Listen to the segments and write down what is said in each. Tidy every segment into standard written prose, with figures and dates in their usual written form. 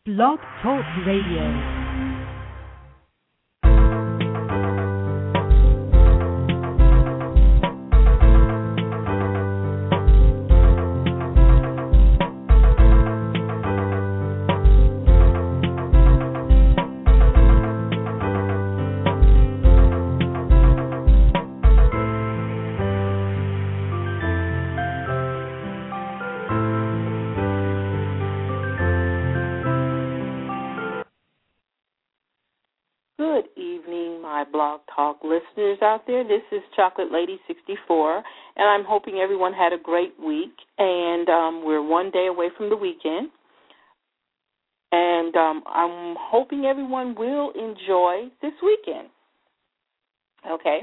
Blog Talk Radio. Blog Talk listeners out there. This is Chocolate Lady 64, and I'm hoping everyone had a great week, and we're one day away from the weekend, and I'm hoping everyone will enjoy this weekend. Okay.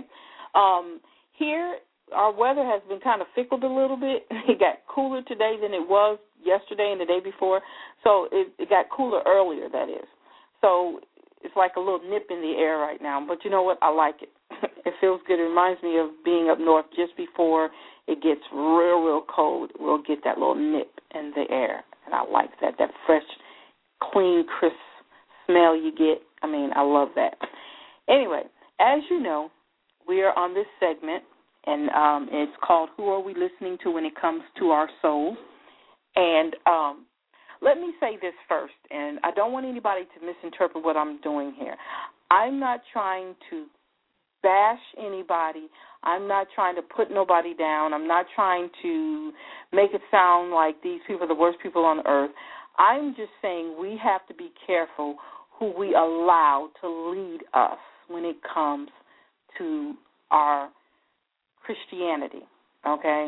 Here, our weather has been kind of fickled a little bit. It got cooler today than it was yesterday and the day before, so it got cooler earlier, that is. So it's like a little nip in the air right now, but you know what? I like it. It feels good. It reminds me of being up north just before it gets real cold. We'll get that little nip in the air, and I like that fresh, clean, crisp smell you get. I mean, I love that. Anyway, as you know, we are on this segment, and it's called Who Are We Listening to When It Comes to Our Souls? And let me say this first, and I don't want anybody to misinterpret what I'm doing here. I'm not trying to bash anybody. I'm not trying to put nobody down. I'm not trying to make it sound like these people are the worst people on earth. I'm just saying we have to be careful who we allow to lead us when it comes to our Christianity, okay?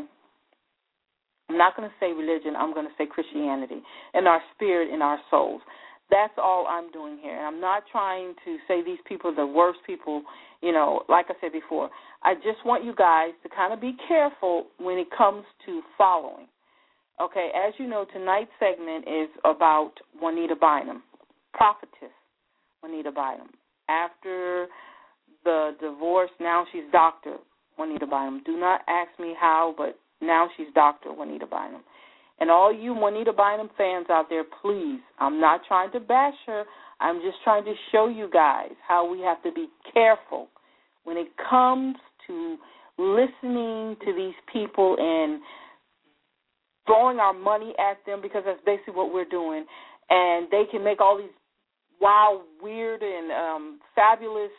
I'm not going to say religion. I'm going to say Christianity and our spirit and our souls. That's all I'm doing here. I'm not trying to say these people are the worst people, you know, like I said before. I just want you guys to kind of be careful when it comes to following. Okay, as you know, tonight's segment is about Juanita Bynum, prophetess Juanita Bynum. After the divorce, now she's Dr. Juanita Bynum. Do not ask me how, but now she's Dr. Juanita Bynum. And all you Juanita Bynum fans out there, please, I'm not trying to bash her. I'm just trying to show you guys how we have to be careful when it comes to listening to these people and throwing our money at them, because that's basically what we're doing. And they can make all these wild, weird, and fabulous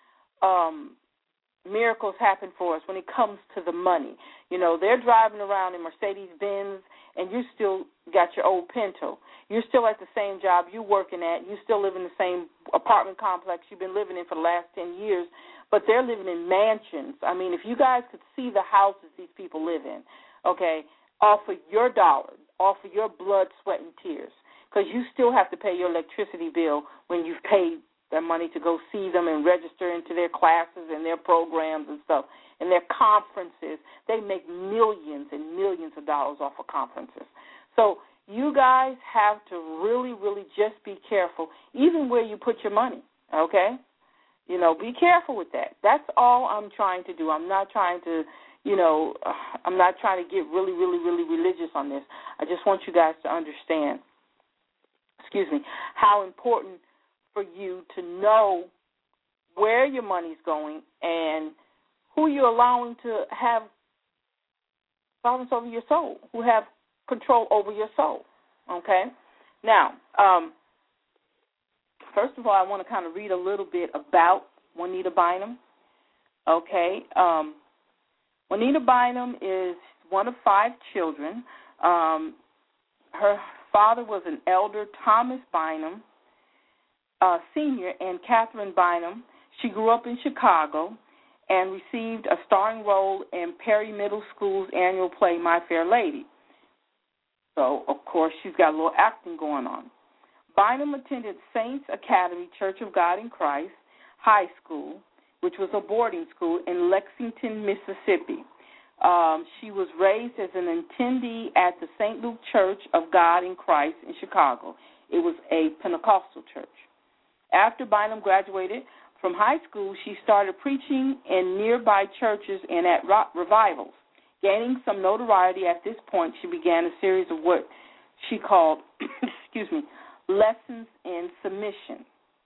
miracles happen for us when it comes to the money. You know, they're driving around in Mercedes-Benz, and you still got your old Pinto. You're still at the same job you're working at. You still live in the same apartment complex you've been living in for the last 10 years, but they're living in mansions. I mean, if you guys could see the houses these people live in, okay, off of your dollar, off of your blood, sweat, and tears, because you still have to pay your electricity bill when you've paid their money to go see them and register into their classes and their programs and stuff, and their conferences. They make millions and millions of dollars off of conferences. So you guys have to really, really just be careful, even where you put your money, okay? You know, be careful with that. That's all I'm trying to do. I'm not trying to, you know, I'm not trying to get really, really, really religious on this. I just want you guys to understand, how important for you to know where your money's going and who you're allowing to have providence over your soul, who have control over your soul, okay? Now, first of all, I want to kind of read a little bit about Juanita Bynum, okay? Juanita Bynum is one of 5 children. Her father was an elder, Thomas Bynum, Sr., and Catherine Bynum. She grew up in Chicago and received a starring role in Perry Middle School's annual play, My Fair Lady. So, of course, she's got a little acting going on. Bynum attended Saints Academy Church of God in Christ High School, which was a boarding school in Lexington, Mississippi. She was raised as an attendee at the St. Luke Church of God in Christ in Chicago. It was a Pentecostal church. After Bynum graduated from high school, she started preaching in nearby churches and at revivals. Gaining some notoriety at this point, she began a series of what she called, Lessons in Submission.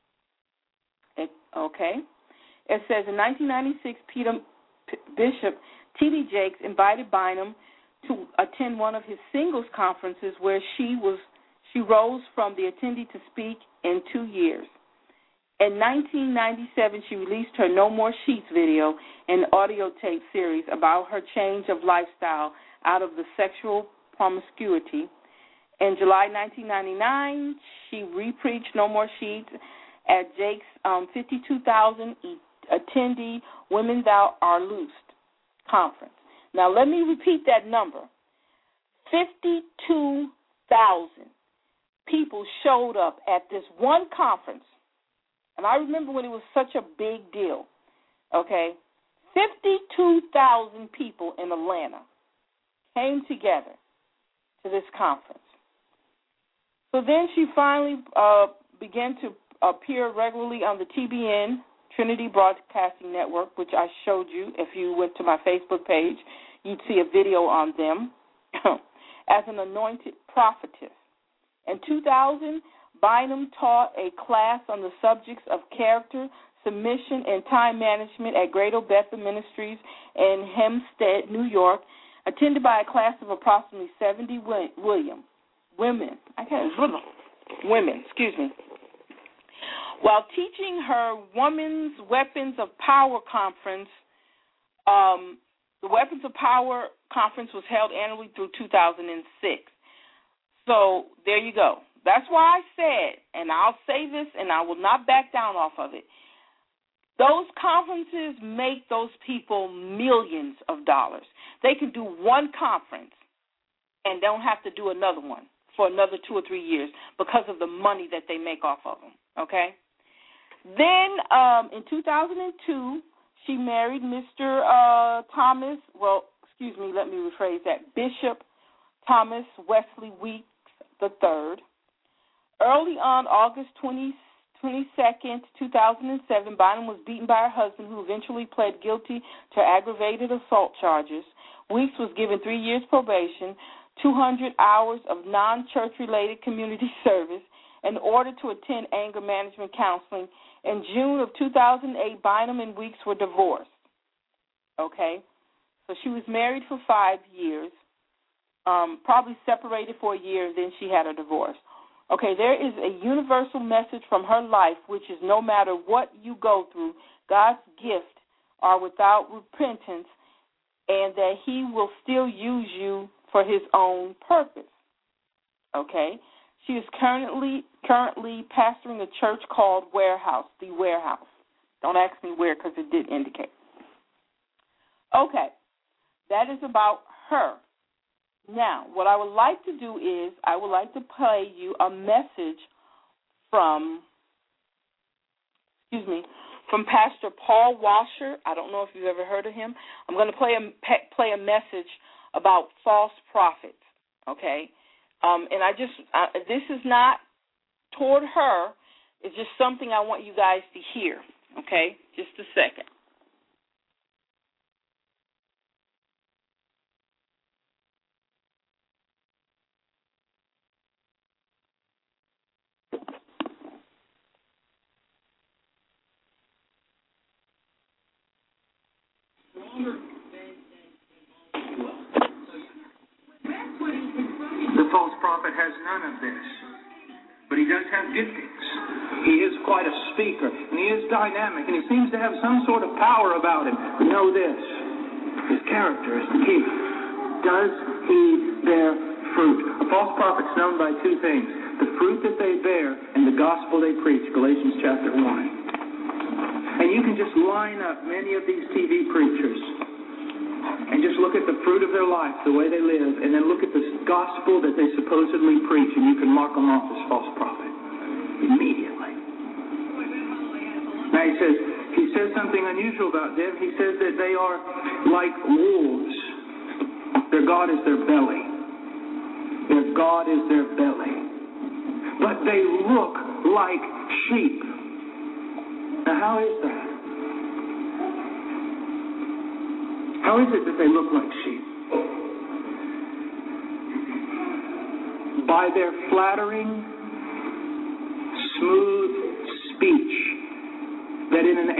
Okay? It says in 1996, Bishop T.D. Jakes invited Bynum to attend one of his singles conferences where she rose from the attendee to speak in 2 years. In 1997, she released her No More Sheets video and audio tape series about her change of lifestyle out of the sexual promiscuity. In July 1999, she re-preached No More Sheets at Jake's 52,000 attendee Women Thou Are Loosed conference. Now, let me repeat that number. 52,000 people showed up at this one conference. And I remember when it was such a big deal, okay? 52,000 people in Atlanta came together to this conference. So then she finally began to appear regularly on the TBN, Trinity Broadcasting Network, which I showed you. If you went to my Facebook page, you'd see a video on them, as an anointed prophetess. In 2000, Bynum taught a class on the subjects of character, submission, and time management at Greater Bethel Ministries in Hempstead, New York, attended by a class of approximately 70 women. While teaching her Women's Weapons of Power conference, the Weapons of Power conference was held annually through 2006. So there you go. That's why I said, and I'll say this, and I will not back down off of it, those conferences make those people millions of dollars. They can do one conference and don't have to do another one for another 2 or 3 years because of the money that they make off of them, okay? Then in 2002, she married Mr. Bishop Thomas Wesley Weeks III. Early on August 22nd, 2007, Bynum was beaten by her husband, who eventually pled guilty to aggravated assault charges. Weeks was given 3 years probation, 200 hours of non-church-related community service, in order to attend anger management counseling. In June of 2008, Bynum and Weeks were divorced. Okay? So she was married for 5 years, probably separated for a year, then she had a divorce. Okay, there is a universal message from her life, which is no matter what you go through, God's gifts are without repentance, and that he will still use you for his own purpose. Okay? She is currently pastoring a church called The Warehouse. Don't ask me where because it did indicate. Okay, that is about her. Now, what I would like to do is I would like to play you a message from Pastor Paul Washer. I don't know if you've ever heard of him. I'm going to play a message about false prophets, okay? And this is not toward her. It's just something I want you guys to hear, okay? Just a second. The false prophet has none of this, but he does have giftings. He is quite a speaker, and he is dynamic, and he seems to have some sort of power about him. But know this, his character is the key. Does he bear fruit? A false prophet is known by two things: the fruit that they bear and the gospel they preach, Galatians chapter 1. And you can just line up many of these TV preachers and just look at the fruit of their life, the way they live, and then look at the gospel that they supposedly preach, and you can mark them off as false prophet immediately. Now he says something unusual about them. He says that they are like wolves. Their God is their belly. Their God is their belly. But they look like sheep. Now how is that? How is it that they look like sheep? By their flattering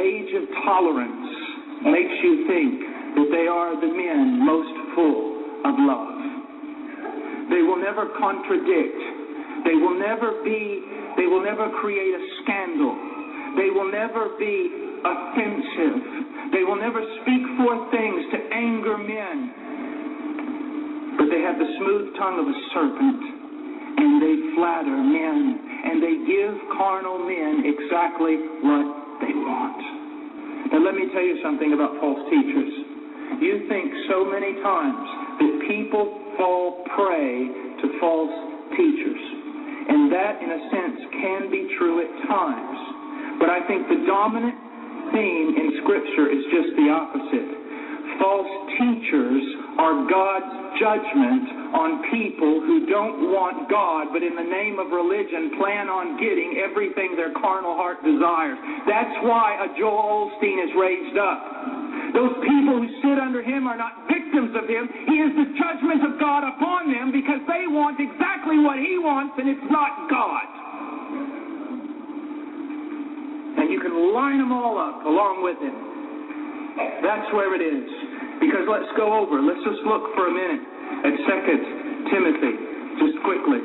age of tolerance makes you think that they are the men most full of love. They will never contradict. They will never create a scandal. They will never be offensive. They will never speak forth things to anger men. But they have the smooth tongue of a serpent, and they flatter men, and they give carnal men exactly what they want. Now let me tell you something about false teachers. You think so many times that people fall prey to false teachers. And that, in a sense, can be true at times. But I think the dominant theme in Scripture is just the opposite. False teachers are God's judgment on people who don't want God, but in the name of religion plan on getting everything their carnal heart desires. That's why a Joel Osteen is raised up. Those people who sit under him are not victims of him. He is the judgment of God upon them because they want exactly what he wants, and it's not God. And you can line them all up along with him. That's where it is. Because let's go over. Let's just look for a minute at 2 Timothy, just quickly.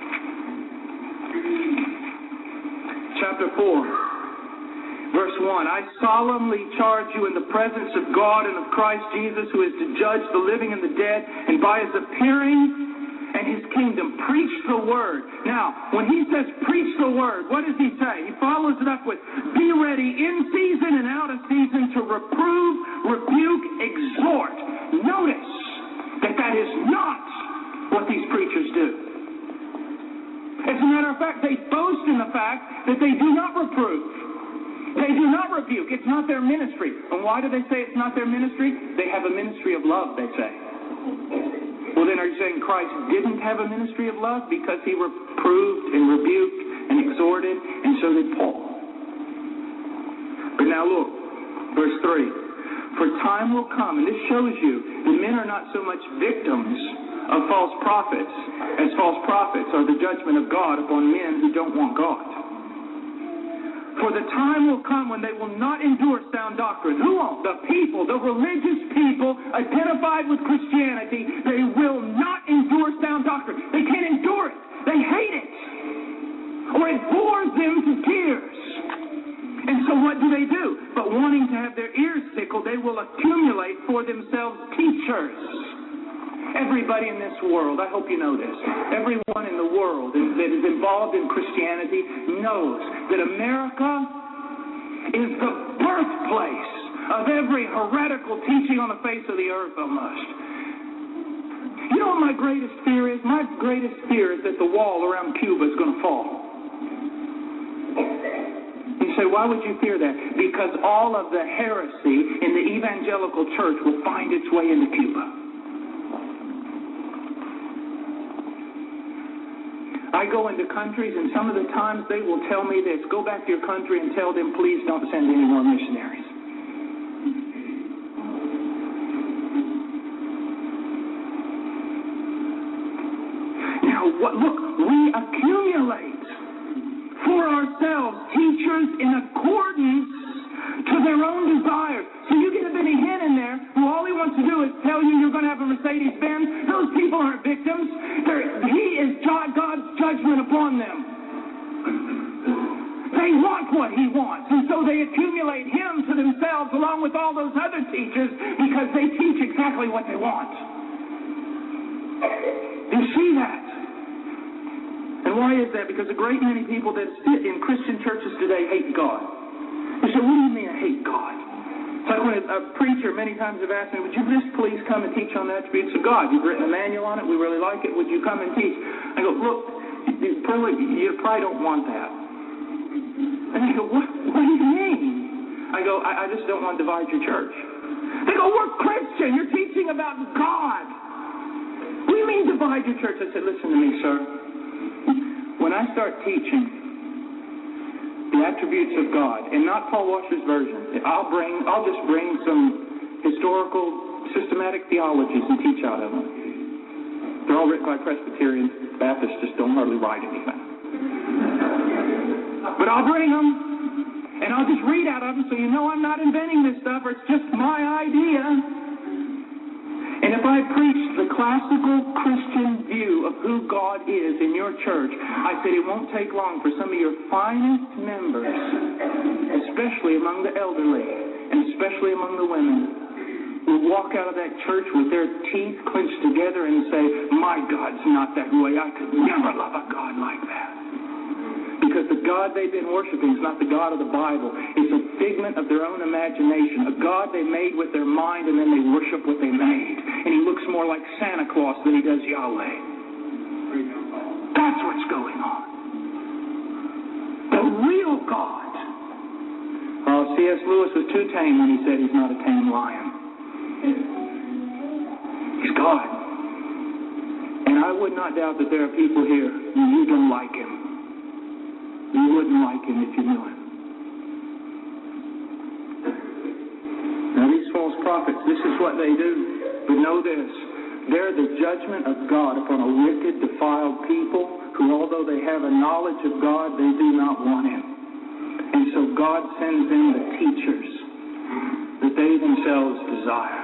Chapter 4. Verse 1, I solemnly charge you in the presence of God and of Christ Jesus, who is to judge the living and the dead, and by his appearing and his kingdom, preach the word. Now, when he says preach the word, what does he say? He follows it up with, be ready in season and out of season to reprove, rebuke, exhort. Notice that is not what these preachers do. As a matter of fact, they boast in the fact that they do not reprove. They do not rebuke. It's not their ministry. And why do they say it's not their ministry? They have a ministry of love, they say. Well, then are you saying Christ didn't have a ministry of love because he reproved and rebuked and exhorted, and so did Paul? But now look, verse 3. For time will come, and this shows you that men are not so much victims of false prophets as false prophets are the judgment of God upon men who don't want God. For the time will come when they will not endure sound doctrine. Who won't? The people, the religious people identified with Christianity, they will not endure sound doctrine. They can't endure it. They hate it. Or it bores them to tears. And so what do? But wanting to have their ears tickled, they will accumulate for themselves teachers. Everybody in this world, I hope you know this, everyone in the world that is involved in Christianity knows that America is the birthplace of every heretical teaching on the face of the earth almost. You know what my greatest fear is? My greatest fear is that the wall around Cuba is going to fall. You say, why would you fear that? Because all of the heresy in the evangelical church will find its way into Cuba. I go into countries, and some of the times they will tell me this, go back to your country and tell them, please don't send any more missionaries. Now, look, we accumulate for ourselves teachers in accordance to their own desires. So you get a Benny Hinn in there who all he wants to do is tell you you're going to have a Mercedes-Benz. Those people aren't victims. He is God's judgment upon them. They want what he wants, and so they accumulate him to themselves along with all those other teachers because they teach exactly what they want. You see that? And why is that? Because a great many people that sit in Christian churches today hate God. You say, what do you mean I hate God? It's like when a preacher many times have asked me, would you just please come and teach on the attributes of God? You've written a manual on it. We really like it. Would you come and teach? I go, look, you probably don't want that. And they go, what do you mean? I go, I just don't want to divide your church. They go, we're Christian. You're teaching about God. What do you mean divide your church? I said, listen to me, sir. When I start teaching the attributes of God, and not Paul Washer's version, I'll just bring some historical, systematic theologies and teach out of them. They're all written by Presbyterians. Baptists just don't hardly write anything. But I'll bring them, and I'll just read out of them so you know I'm not inventing this stuff or it's just my idea. And if I preached the classical Christian view of who God is in your church, I said it won't take long for some of your finest members, especially among the elderly and especially among the women, will walk out of that church with their teeth clenched together and say, my God's not that way. I could never love a God like that. Because the God they've been worshiping is not the God of the Bible. It's a figment of their own imagination, a God they made with their mind and then they worship what they made. And he looks more like Santa Claus than he does Yahweh. That's what's going on. The real God. Oh, C.S. Lewis was too tame when he said he's not a tame lion. He's God. And I would not doubt that there are people here who don't like him. You wouldn't like him if you knew him. Now these false prophets, this is what they do. But know this, they're the judgment of God upon a wicked, defiled people who, although they have a knowledge of God, they do not want him. And so God sends them the teachers that they themselves desire.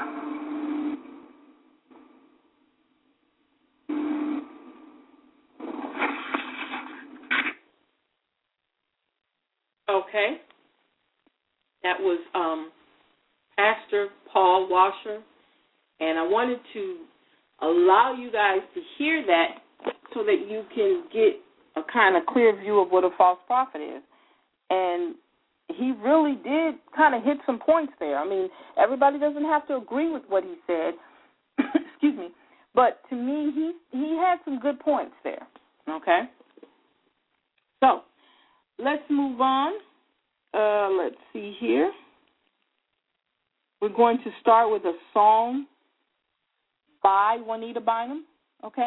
Okay. That was Pastor Paul Washer. And I wanted to allow you guys to hear that so that you can get a kind of clear view of what a false prophet is. And he really did kind of hit some points there. I mean, everybody doesn't have to agree with what he said. Excuse me. But to me, he had some good points there. Okay? So, let's move on. Let's see here. We're going to start with a song by Juanita Bynum, okay?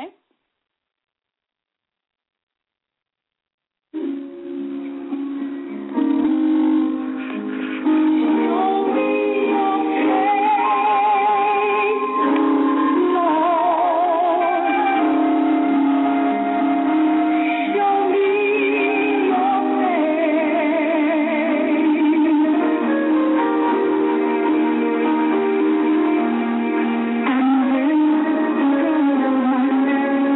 And then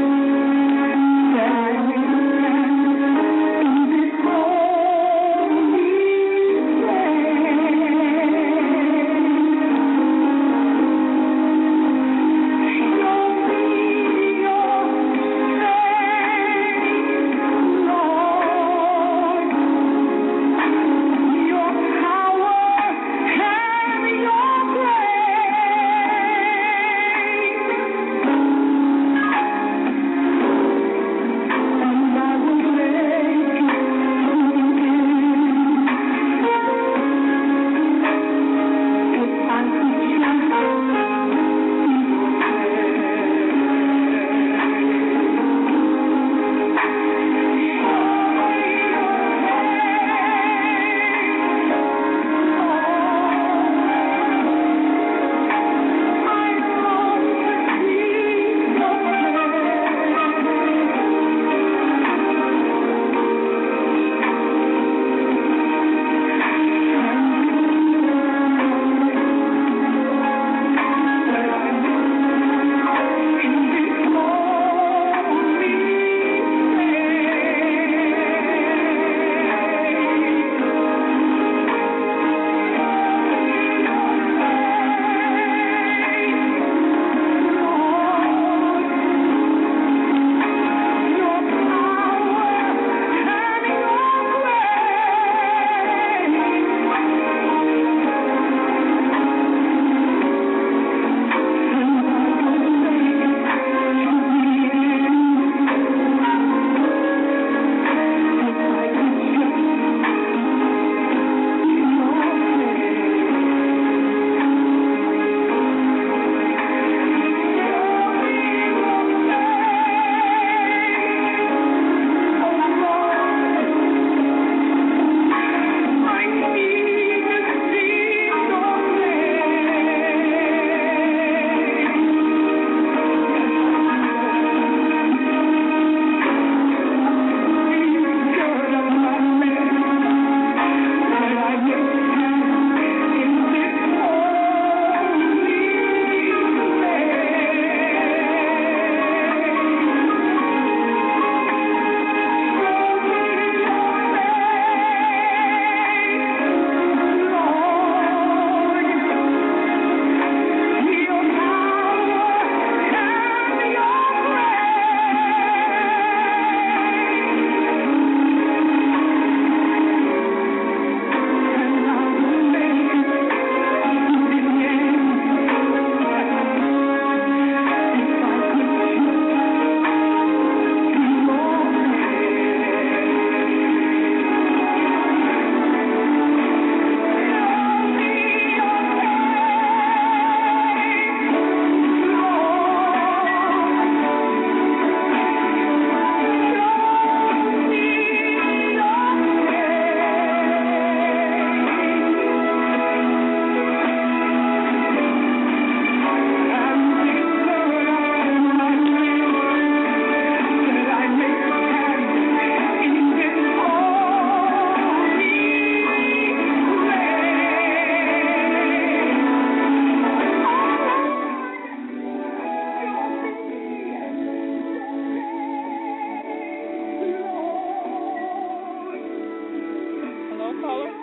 caller.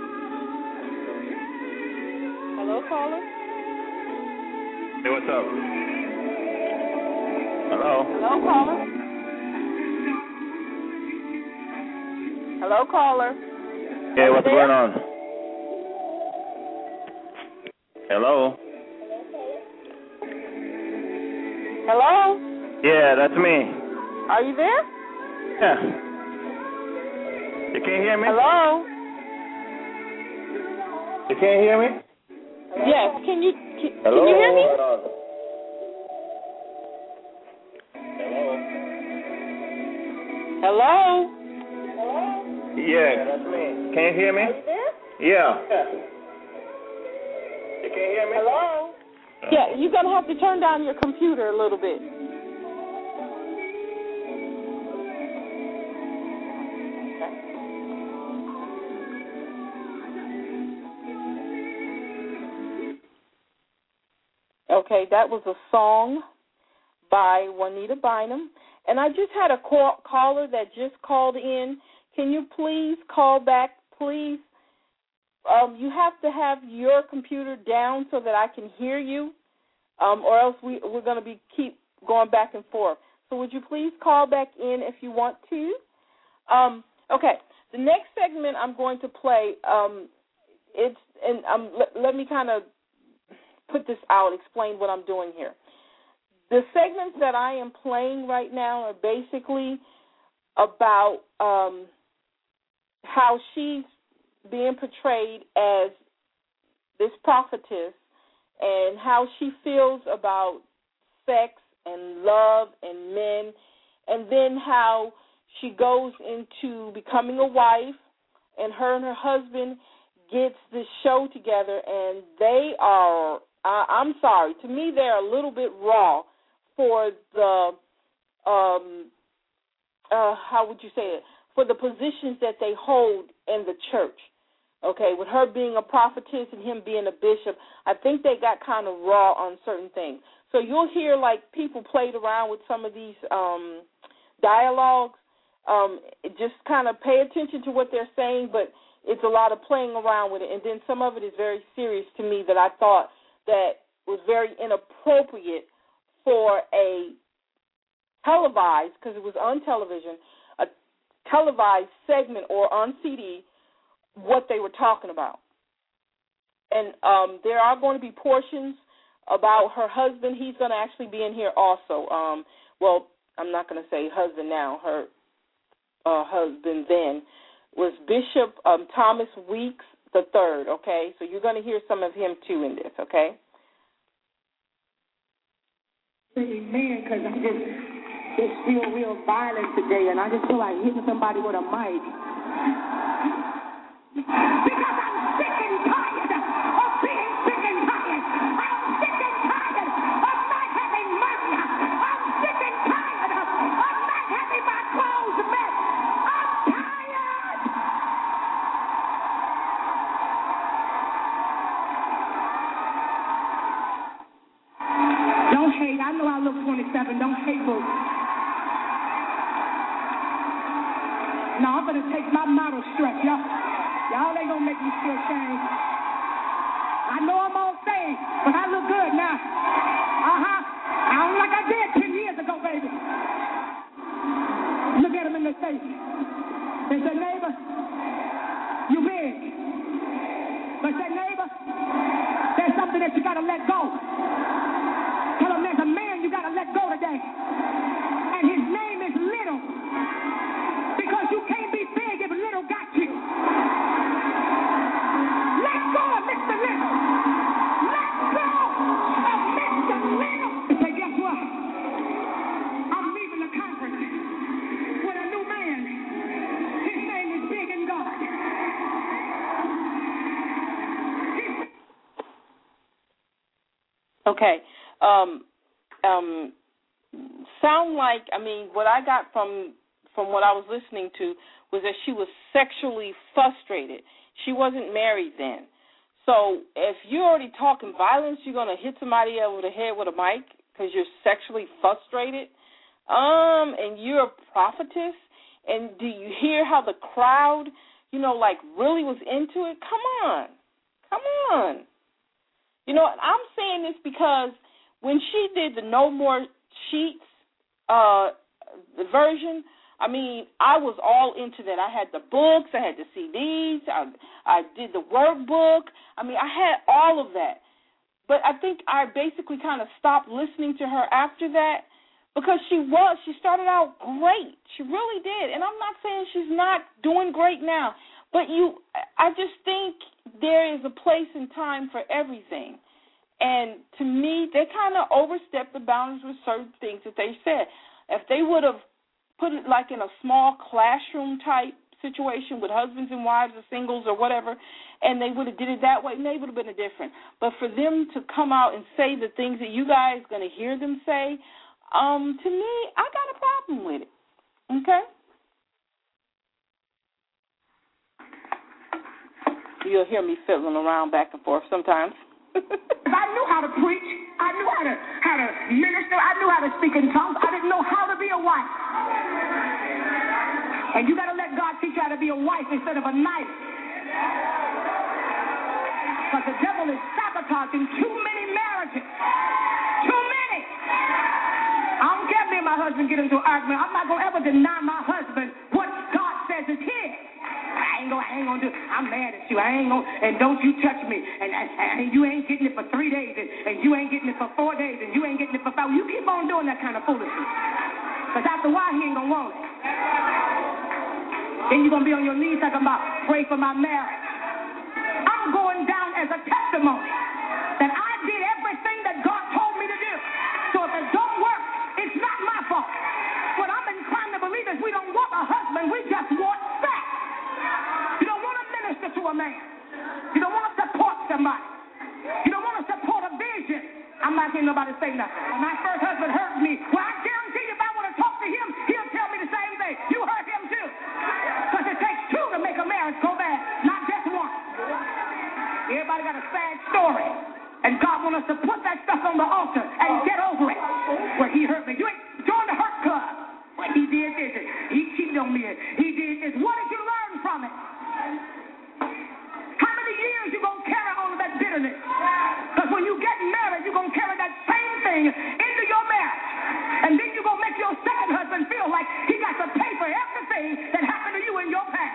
Hello, caller. Hey, what's up? Hello? Hello, caller. Hello, caller. Hey, what's going on? Hello? Hello? Yeah, that's me. Are you there? Yeah. You can't hear me? Hello? You can't hear me? Yes. Can you Hello? hear me? Hello? Yeah, that's me. Can you hear me? Are you there? Yeah. You can't hear me? Hello? Yeah, you're going to have to turn down your computer a little bit. Okay, that was a song by Juanita Bynum. And I just had a caller that just called in. Can you please call back, please? You have to have your computer down so that I can hear you, or else we're going to keep going back and forth. So would you please call back in if you want to? Okay, the next segment I'm going to play, let me kind of put this out, explain what I'm doing here. The segments that I am playing right now are basically about how she's being portrayed as this prophetess and how she feels about sex and love and men, and then how she goes into becoming a wife, and her husband gets this show together, and they are, I'm sorry, to me they're a little bit raw for the, how would you say it, for the positions that they hold in the church. Okay, with her being a prophetess and him being a bishop, I think they got kind of raw on certain things. So you'll hear like people played around with some of these dialogues. Just kind of pay attention to what they're saying, but it's a lot of playing around with it. And then some of it is very serious to me that I thought that was very inappropriate for a televised, because it was on television, a televised segment or on CD, what they were talking about. And there are going to be portions about her husband. He's going to actually be in here also. Well, I'm not going to say husband now. Her husband then was Bishop Thomas Weeks III, okay? So you're going to hear some of him, too, in this, okay? Amen, because I just feel real violent today, and I just feel like hitting somebody with a mic. Because I'm sick and tired of being sick and tired. I'm sick and tired of not having money. I'm sick and tired of not having my clothes met. I'm tired. Don't hate. I know I look 27. Don't hate, boo. Now I'm going to take my model stretch, Y'all ain't gonna make me feel shame. I know I'm on stage, but I look good now. I don't like I did 10 years ago, baby. Look at him in the face. They say, neighbor, you big. But say, neighbor, there's something that you gotta let go. Tell him there's a man you gotta let go today. And his name is Little. Because you can't be big if Little got you. Mr. Little. Let go of Mr. Little. Say, guess what? I'm leaving the conference with a new man. His name is Big in God. Okay. Sound like, I mean, what I got from what I was listening to was that she was sexually frustrated. She wasn't married then. So if you're already talking violence, you're going to hit somebody over the head with a mic because you're sexually frustrated, and you're a prophetess, and do you hear how the crowd like really was into it, come on. I'm saying this because when she did the No More Sheets the version, I mean, I was all into that. I had the books, I had the CDs, I did the workbook. I mean, I had all of that. But I think I basically kind of stopped listening to her after that because she started out great. She really did. And I'm not saying she's not doing great now, but I just think there is a place and time for everything. And to me, they kind of overstepped the boundaries with certain things that they said. If they would have put it like in a small classroom type situation with husbands and wives or singles or whatever, and they would have did it that way, maybe it would have been a different. But for them to come out and say the things that you guys are going to hear them say, to me, I got a problem with it. Okay? You'll hear me fiddling around back and forth sometimes. I knew how to preach. I knew how to minister. I knew how to speak in tongues. I didn't know how to be a wife. And you got to let God teach you how to be a wife instead of a knife. Because the devil is sabotaging too many marriages. Too many. I don't care if me and my husband get into an argument. I'm not going to ever deny my husband what God says is his. I ain't gonna do it. I'm mad at you. And don't you touch me. And you ain't getting it for 3 days. And you ain't getting it for 4 days. And you ain't getting it for 5. You keep on doing that kind of foolishness. Because after a while, he ain't gonna want it. Then you're gonna be on your knees talking about, pray for my marriage. I'm going down as a testimony that I did everything that God told me to do. So if it don't work, it's not my fault. What I'm inclined to believe is we don't want a husband. We just want sex. You don't want to minister to a man. You don't want to support somebody. You don't want to support a vision. I'm not hearing nobody say nothing. When my first husband hurt me, well, I guarantee you if I want to talk to him, he'll tell me the same thing. You hurt him too. Because it takes two to make a marriage go bad, not just one. Everybody got a sad story. And God wants us to put that stuff on the altar and get over it. Where he hurt me. You ain't join the hurt club. Well, he did this. He cheated on me. He did this. What did you learn from it? How many years you going to carry on that bitterness? Because when you get married, you're going to carry that same thing into your marriage. And then you're going to make your second husband feel like he got to pay for everything that happened to you in your past.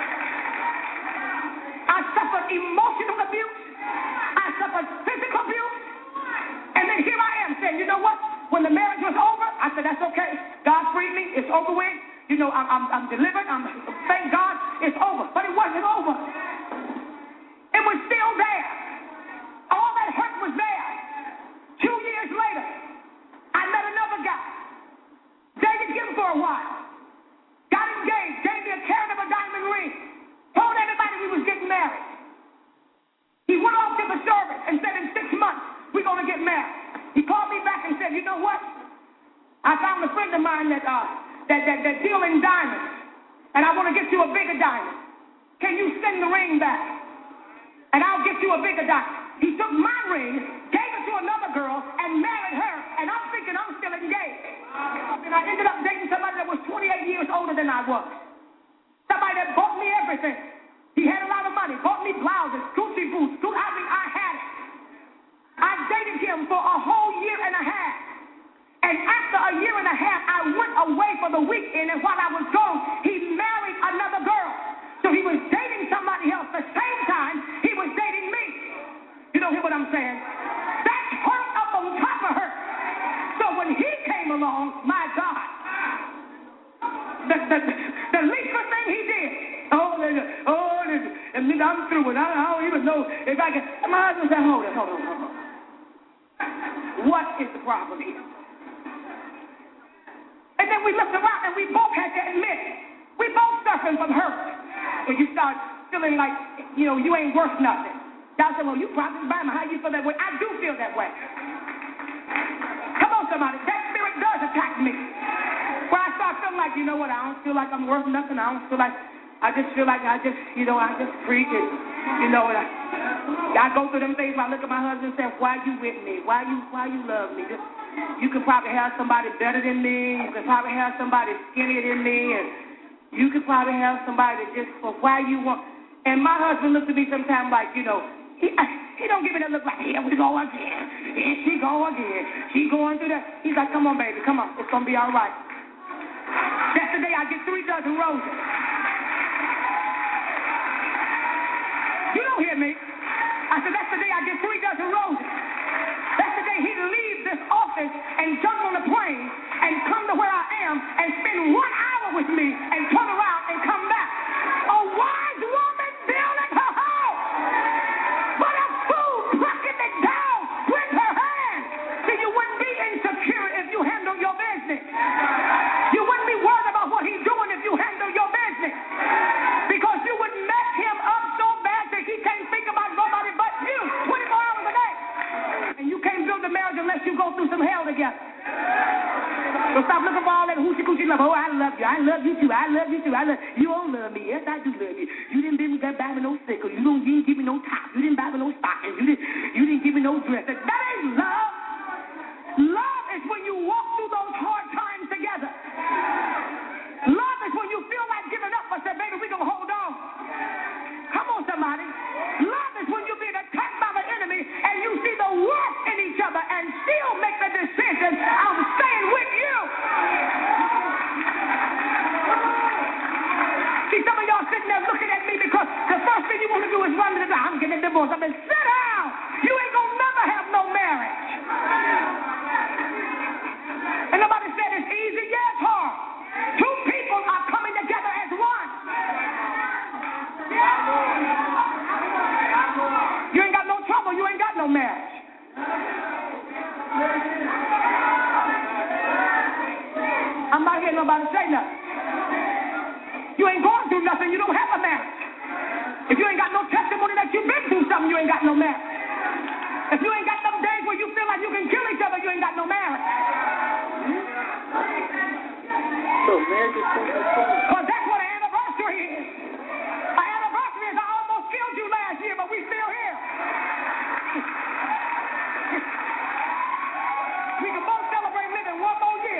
I suffered emotional abuse. I suffered physical abuse. And then here I am saying, you know what? When the marriage was over, I said, that's okay. God freed me. It's over with. You know, I'm delivered. Thank God it's over. But it wasn't over. It was still there. All that hurt was there. 2 years later, I met another guy. Dated him for a while. Got engaged. Gave me a carat of a diamond ring. Told everybody we was getting married. He went off to the service and said in 6 months, we're going to get married. He called me back and said, you know what? I found a friend of mine that deal in diamonds, and I want to get you a bigger diamond. Can you send the ring back? And I'll get you a bigger diamond. He took my ring, gave it to another girl, and married her, and I'm thinking I'm still engaged. And I ended up dating somebody that was 28 years older than I was. Somebody that bought me everything. He had a lot of money, bought me blouses, Gucci boots. I mean, I had it. I dated him for a whole year and a half. And after a year and a half, I went away for the weekend, and while I was gone, he married another girl. So he was dating somebody else. The same time, he was dating me. You don't hear what I'm saying? That's hurt up on top of her. So when he came along, my God, the least good thing he did, and then I'm through it. I don't even know if I can. My husband said, hold on. What is the problem here? And then we looked around and we both had to admit, we both suffering from hurt. When you start feeling like, you ain't worth nothing. Y'all say, well, you probably buy me. How you feel that way? I do feel that way. Come on, somebody. That spirit does attack me. Where I start feeling like, you know what, I don't feel like I'm worth nothing. I just feel like I just preach it. I go through them things where I look at my husband and say, why you with me? Why you love me? You could probably have somebody better than me. You could probably have somebody skinnier than me. And You could probably have somebody that just for why you want. And my husband looks at me sometimes like, he don't give me that look like, here we go again. Here she go again. She going through that. He's like, come on, baby, come on. It's going to be all right. That's the day I get 3 dozen roses. You don't hear me. I said, that's the day I get 3 dozen roses. That's the day he leaves this office and jump on a plane and come to where I am and spend 1 hour with me and turn around and come back. A wise woman building her house, but a fool plucking it down with her hand. See, you wouldn't be insecure if you handle your business. You wouldn't be worried about what he's doing if you handle your business. Because you would mess him up so bad that he can't think about nobody but you 24 hours a day. And you can't build a marriage unless you go through some hell together. So stop looking for all that hoochie-coochie love. Oh, I love you. I love you too. I love you too. You don't love me. Yes, I do love you. You didn't buy me no sickle. You didn't give me no top. You didn't buy me no stockings. You didn't give me no dress. That ain't love. Love is when you walk through those hard times together. Love is when you feel like giving up, but say, baby, we're going to hold on. Come on, somebody. Love is when you're being attacked by the enemy and you see the worst in each other and still make the decision, I'm staying with you. See, some of y'all sitting there looking at me because the first thing you want to do is run to the door. I'm getting a divorce. I mean, sit down. You ain't going to never have no marriage. And nobody said it's easy. Yeah, it's hard. 2 people are coming together as one. You ain't got no trouble. You ain't got no marriage. I'm not hearing nobody say nothing. You ain't going through nothing. You don't have a marriage. If you ain't got no testimony that you've been through something, you ain't got no marriage. If you ain't got them days where you feel like you can kill each other, you ain't got no marriage. So marriage is so important. Because that's what an anniversary is. An anniversary is I almost killed you last year, but we still here. We can both celebrate living 1 more year.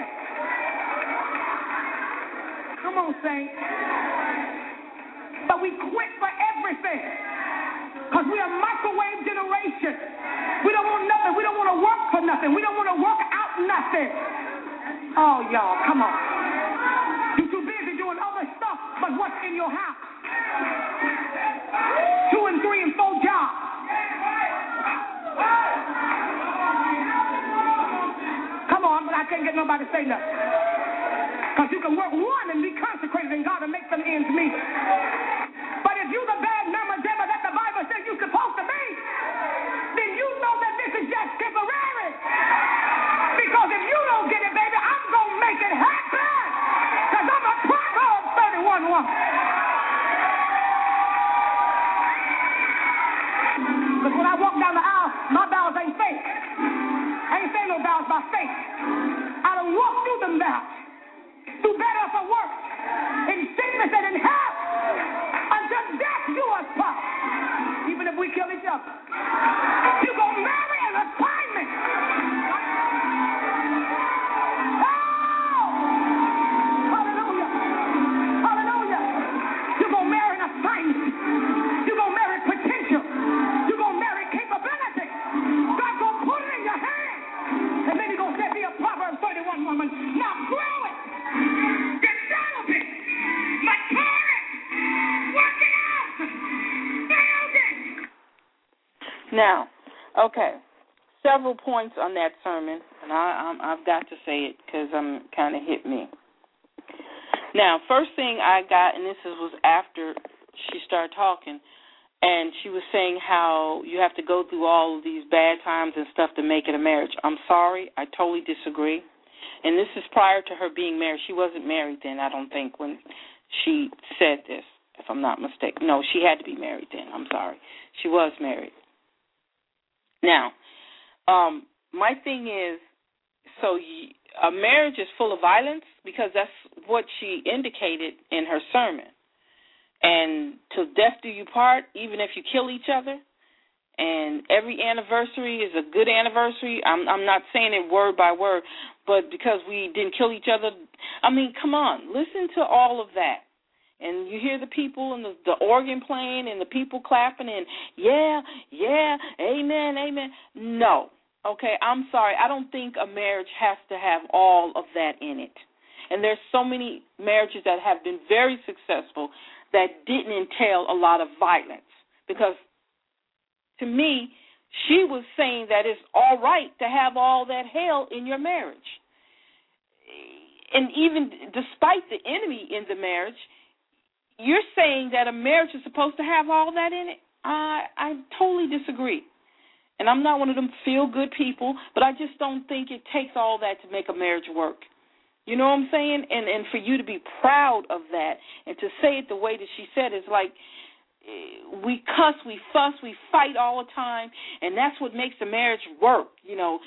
Come on, saints. But we quit for everything. Because we are microwave generation. We don't want nothing. We don't want to work for nothing. We don't want to work out nothing. Oh, y'all, come on. You're too busy doing other stuff but what's in your house. 2 and 3 and 4 jobs. Come on, but I can't get nobody to say nothing. Because you can work 1 and be consecrated in God and make some ends meet. But if you're the bad mama devil that the Bible says you're supposed to be, then you know that this is just temporary. Because if you don't get it, baby, I'm going to make it happen. Because I'm a Proverbs 31 woman. Because when I walk down the aisle, my vows ain't fake. I ain't saying no vows by faith. I don't walk through them vows. Do better for work, in sickness and in health, until death do us part. Even if we kill each other. You're going to marry an assignment. Hallelujah. Hallelujah. You're going to marry an assignment. You're going to marry potential. You're going to marry capability. God's going to put it in your hand. And then he's going to say, be a Proverbs 31 woman. Now grow it. Develop it. Mature it. Work it out. Build it. Now, okay, several points on that sermon, and I've got to say it because kind of hit me. Now, first thing I got, and this was after she started talking, and she was saying how you have to go through all of these bad times and stuff to make it a marriage. I'm sorry, I totally disagree. And this is prior to her being married. She wasn't married then, I don't think, when she said this, if I'm not mistaken. No, she had to be married then. I'm sorry. She was married. Now, my thing is, so a marriage is full of violence because that's what she indicated in her sermon. And till death do you part, even if you kill each other. And every anniversary is a good anniversary. I'm not saying it word by word, but because we didn't kill each other. I mean, come on, listen to all of that. and you hear the people and the organ playing and the people clapping and, yeah, amen, amen. No, okay, I'm sorry. I don't think a marriage has to have all of that in it. And there's so many marriages that have been very successful that didn't entail a lot of violence. Because to me, she was saying that it's all right to have all that hell in your marriage. And even despite the enemy in the marriage, you're saying that a marriage is supposed to have all that in it? I totally disagree. And I'm not one of them feel-good people, but I just don't think it takes all that to make a marriage work. You know what I'm saying? And for you to be proud of that and to say it the way that she said it's like we cuss, we fuss, we fight all the time, and that's what makes the marriage work. You know,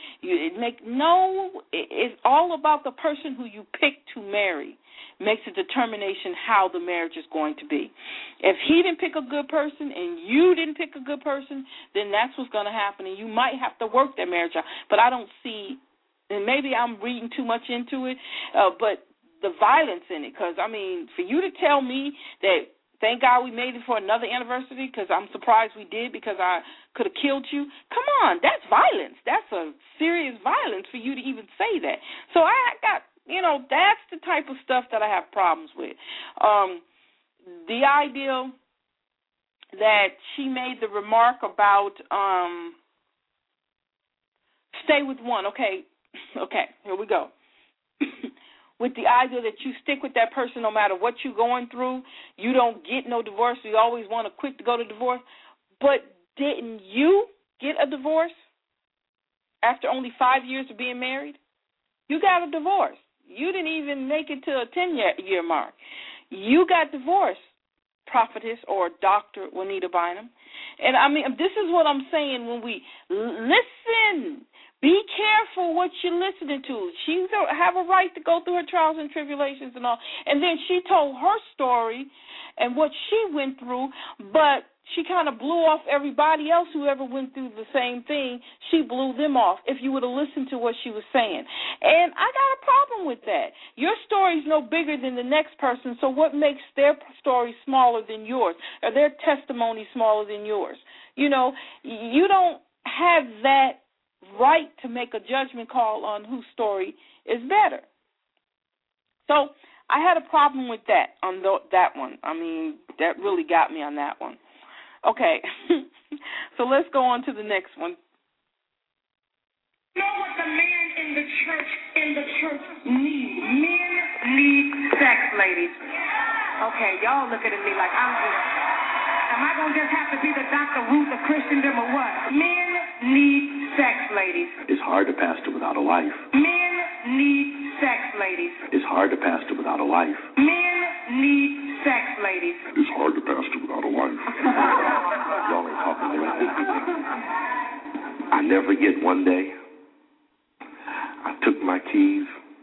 it's all about the person who you pick to marry. Makes a determination how the marriage is going to be. If he didn't pick a good person and you didn't pick a good person, then that's what's going to happen, and you might have to work that marriage out. But I don't see, and maybe I'm reading too much into it, but the violence in it, because, I mean, for you to tell me that thank God we made it for another anniversary, because I'm surprised we did, because I could have killed you. Come on, that's violence. That's a serious violence for you to even say that. So I got, that's the type of stuff that I have problems with. The idea that she made the remark about stay with one. Okay, here we go. With the idea that you stick with that person no matter what you're going through, you don't get no divorce, you always want to quick to go to divorce. But didn't you get a divorce after only 5 years of being married? You got a divorce. You didn't even make it to a 10-year mark. You got divorced, prophetess or Dr. Juanita Bynum. And, I mean, this is what I'm saying when we listen. Be careful what you're listening to. She have a right to go through her trials and tribulations and all. And then she told her story and what she went through, but she kind of blew off everybody else who ever went through the same thing. She blew them off if you would have listened to what she was saying. And I got a problem with that. Your story's no bigger than the next person, so what makes their story smaller than yours or their testimony smaller than yours? You don't have that right to make a judgment call on whose story is better. So I had a problem with that on that one. I mean, that really got me on that one. Okay, so let's go on to the next one. You know what the men in the church need? Men need sex, ladies. Okay, y'all looking at me like am I going to just have to be the Dr. Ruth of Christendom or what? Men need sex, ladies. It's hard to pastor without a wife. Men need sex, ladies. It's hard to pastor without a wife. Men need sex, ladies. It's hard to pastor without a wife. Y'all ain't talking to me. I never forget one day, I took my keys,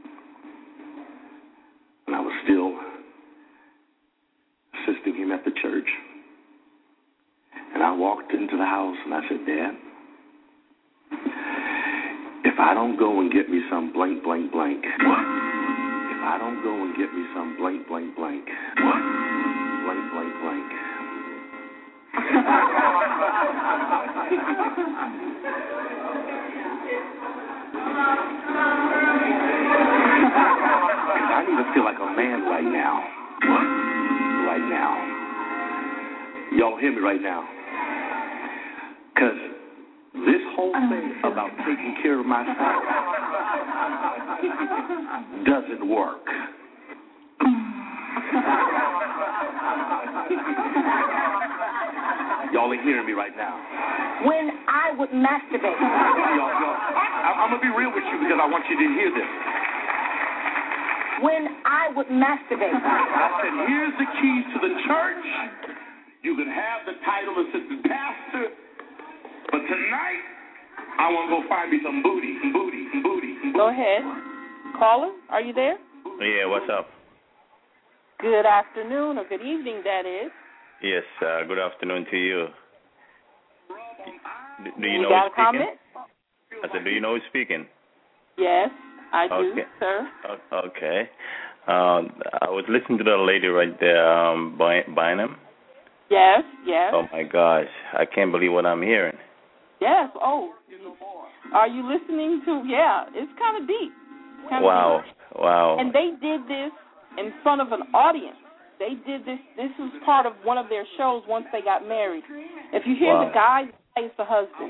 and I was still assisting him at the church. And I walked into the house, and I said, Dad, if I don't go and get me some blank, blank, blank. What? If I don't go and get me some blank, blank, blank. What? Blank, blank, blank. I need to feel like a man right now. What? Right now. Y'all hear me right now? Because this whole thing about taking care of myself doesn't work. Y'all ain't hearing me right now. When I would masturbate. Y'all, I'm going to be real with you because I want you to hear this. When I would masturbate. I said, here's the keys to the church. You can have the title assistant pastor. But tonight, I want to go find me some booty. Go ahead. Caller, are you there? Yeah, what's up? Good afternoon or good evening, that is. Yes, good afternoon to you. Do you know got who's a comment? I said, do you know who's speaking? Yes, I do, Okay. sir. Okay. I was listening to that lady right there, Bynum. Yes, yes. Oh my gosh, I can't believe what I'm hearing. Yes. Oh, are you listening to? Yeah, it's kind of deep. Wow, wow. And they did this in front of an audience. They did this. This was part of one of their shows once they got married. If you hear the guy, it's the husband.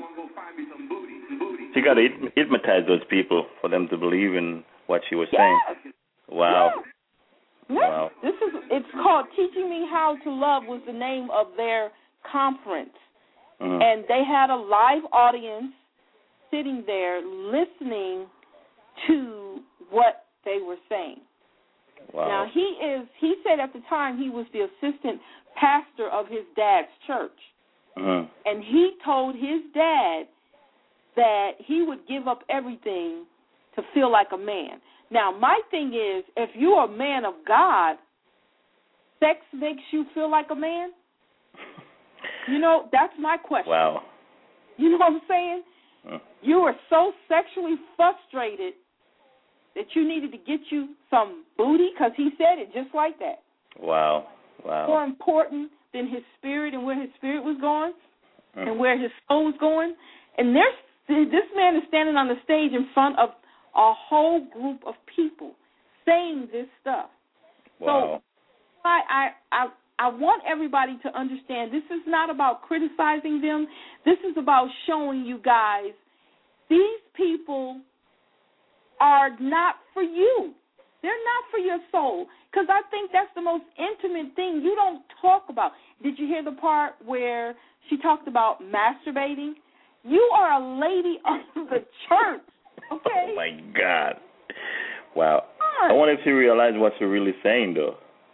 She got to hypnotize those people for them to believe in what she was saying. Wow. Yes. Wow. It's called Teaching Me How to Love was the name of their conference. Mm-hmm. And they had a live audience sitting there listening to what they were saying. Wow. Now, he said at the time he was the assistant pastor of his dad's church. Mm-hmm. And he told his dad that he would give up everything to feel like a man. Now, my thing is, if you're a man of God, sex makes you feel like a man? You know, that's my question. Wow. You know what I'm saying? You were so sexually frustrated that you needed to get you some booty, because he said it just like that. Wow. Wow. More important than his spirit and where his spirit was going and where his soul was going. And this man is standing on the stage in front of a whole group of people saying this stuff. Wow. So I want everybody to understand this is not about criticizing them. This is about showing you guys these people are not for you. They're not for your soul, because I think that's the most intimate thing you don't talk about. Did you hear the part where she talked about masturbating? You are a lady of the church, okay? Oh, my God. Wow. I wonder if she realized what she's really saying, though.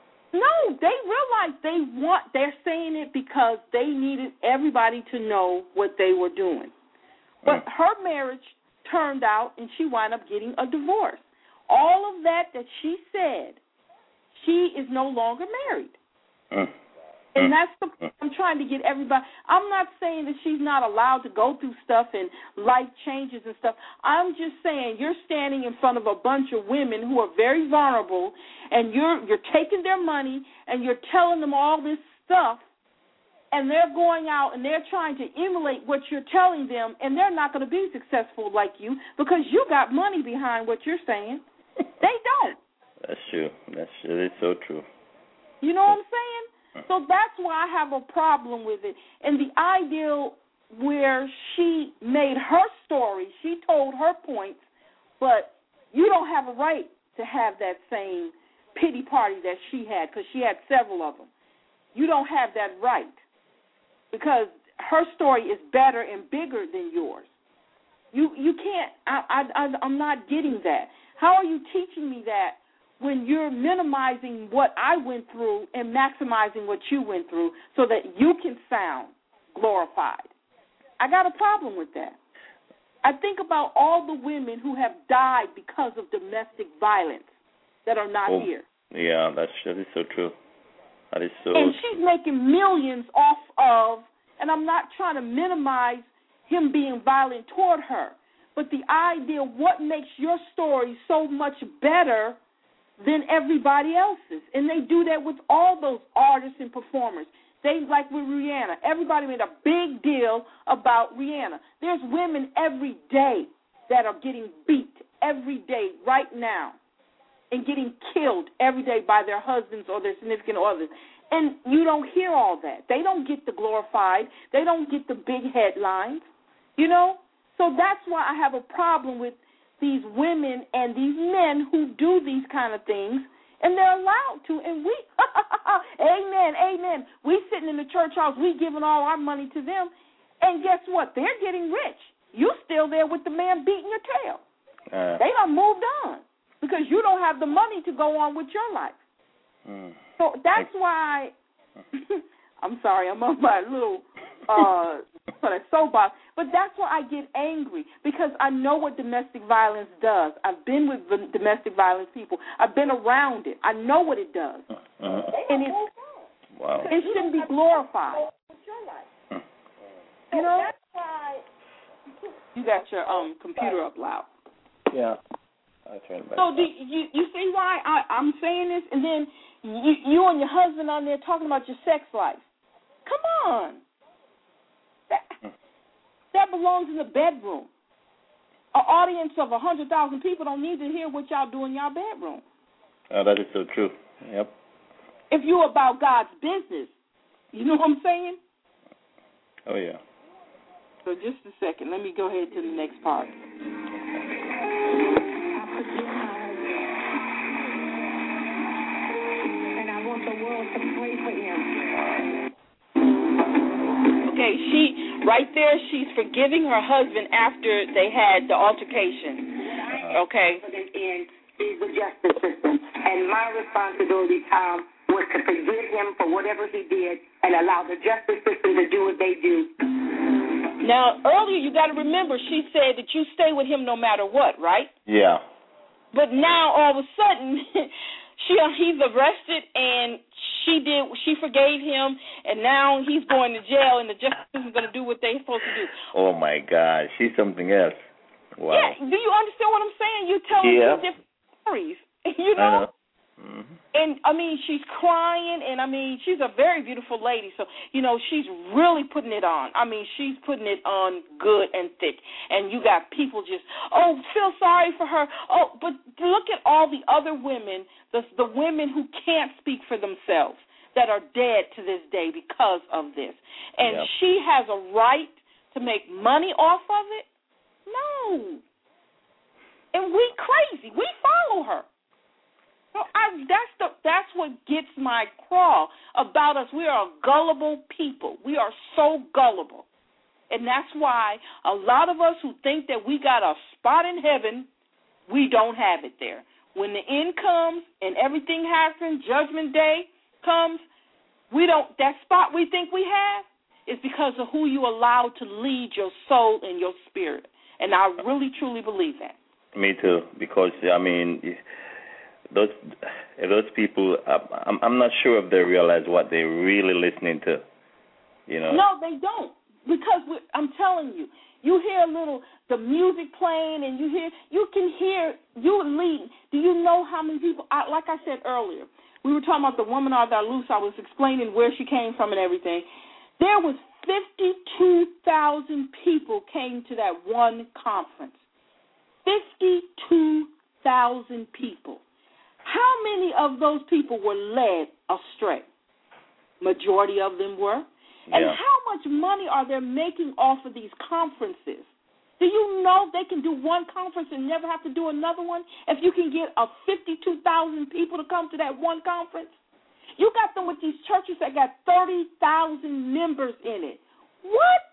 No, they realized they're saying it because they needed everybody to know what they were doing. But her marriage turned out, and she wound up getting a divorce. All of that she said, she is no longer married. And that's I'm trying to get everybody. I'm not saying that she's not allowed to go through stuff and life changes and stuff. I'm just saying you're standing in front of a bunch of women who are very vulnerable, and you're taking their money and you're telling them all this stuff, and they're going out and they're trying to emulate what you're telling them, and they're not going to be successful like you because you got money behind what you're saying. They don't. That's true. That's true. It's so true. You know what I'm saying? So that's why I have a problem with it. And the ideal where she made her story, she told her points, but you don't have a right to have that same pity party that she had, because she had several of them. You don't have that right, because her story is better and bigger than yours. You can't. I'm not getting that. How are you teaching me that when you're minimizing what I went through and maximizing what you went through so that you can sound glorified? I got a problem with that. I think about all the women who have died because of domestic violence that are not here. Yeah, that is so true. That is so. And she's making millions off of, and I'm not trying to minimize him being violent toward her, but the idea, what makes your story so much better than everybody else's? And they do that with all those artists and performers. They, like with Rihanna, everybody made a big deal about Rihanna. There's women every day that are getting beat every day right now and getting killed every day by their husbands or their significant others. And you don't hear all that. They don't get the glorified. They don't get the big headlines, you know? So that's why I have a problem with these women and these men who do these kind of things, and they're allowed to. And we, amen, amen. We sitting in the church house, we giving all our money to them, and guess what? They're getting rich. You still there with the man beating your tail. They done moved on because you don't have the money to go on with your life. So that's why, I'm sorry, I'm on my little soapbox, but that's why I get angry, because I know what domestic violence does. I've been with domestic violence people. I've been around it. I know what it does. And it shouldn't be glorified. You know? You got your computer up loud. Yeah. So do you see why I'm saying this? And then you and your husband on there talking about your sex life. Come on. That belongs in the bedroom. An audience of 100,000 people don't need to hear what y'all do in y'all bedroom. Oh, that is so true. Yep. If you're about God's business, you know what I'm saying? Oh, yeah. So just a second. Let me go ahead to the next part. And I want the world to pray for him. Okay, right there, she's forgiving her husband after they had the altercation. Okay. In the justice system. And my responsibility, Tom, was to forgive him for whatever he did and allow the justice system to do what they do. Now, earlier you got to remember she said that you stay with him no matter what, right? Yeah. But now all of a sudden he's arrested and she forgave him and now he's going to jail and the justice system is going to do what they're supposed to do. Oh my God, she's something else. Wow. Yeah, do you understand what I'm saying? You're telling two different stories, you know? I know. Mm-hmm. And, I mean, she's crying, and, I mean, she's a very beautiful lady. So, you know, she's really putting it on. I mean, she's putting it on good and thick. And you got people just, feel sorry for her. Oh, but look at all the other women, the women who can't speak for themselves that are dead to this day because of this. And she has a right to make money off of it? No. And we crazy. We follow her. So that's what gets my crawl about us. We are a gullible people. We are so gullible. And that's why a lot of us who think that we got a spot in heaven, we don't have it there. When the end comes and everything happens, Judgment Day comes, that spot we think we have is because of who you allowed to lead your soul and your spirit. And I really, truly believe that. Me too, because, I mean, those people, I'm not sure if they realize what they're really listening to, you know. No, they don't, because I'm telling you, you hear the music playing, and you can hear, do you know how many people, like I said earlier, we were talking about the woman of Dalus, I was explaining where she came from and everything. There was 52,000 people came to that one conference. 52,000 people. How many of those people were led astray? Majority of them were. And how much money are they making off of these conferences? Do you know they can do one conference and never have to do another one? If you can get 52,000 people to come to that one conference? You got them with these churches that got 30,000 members in it. What?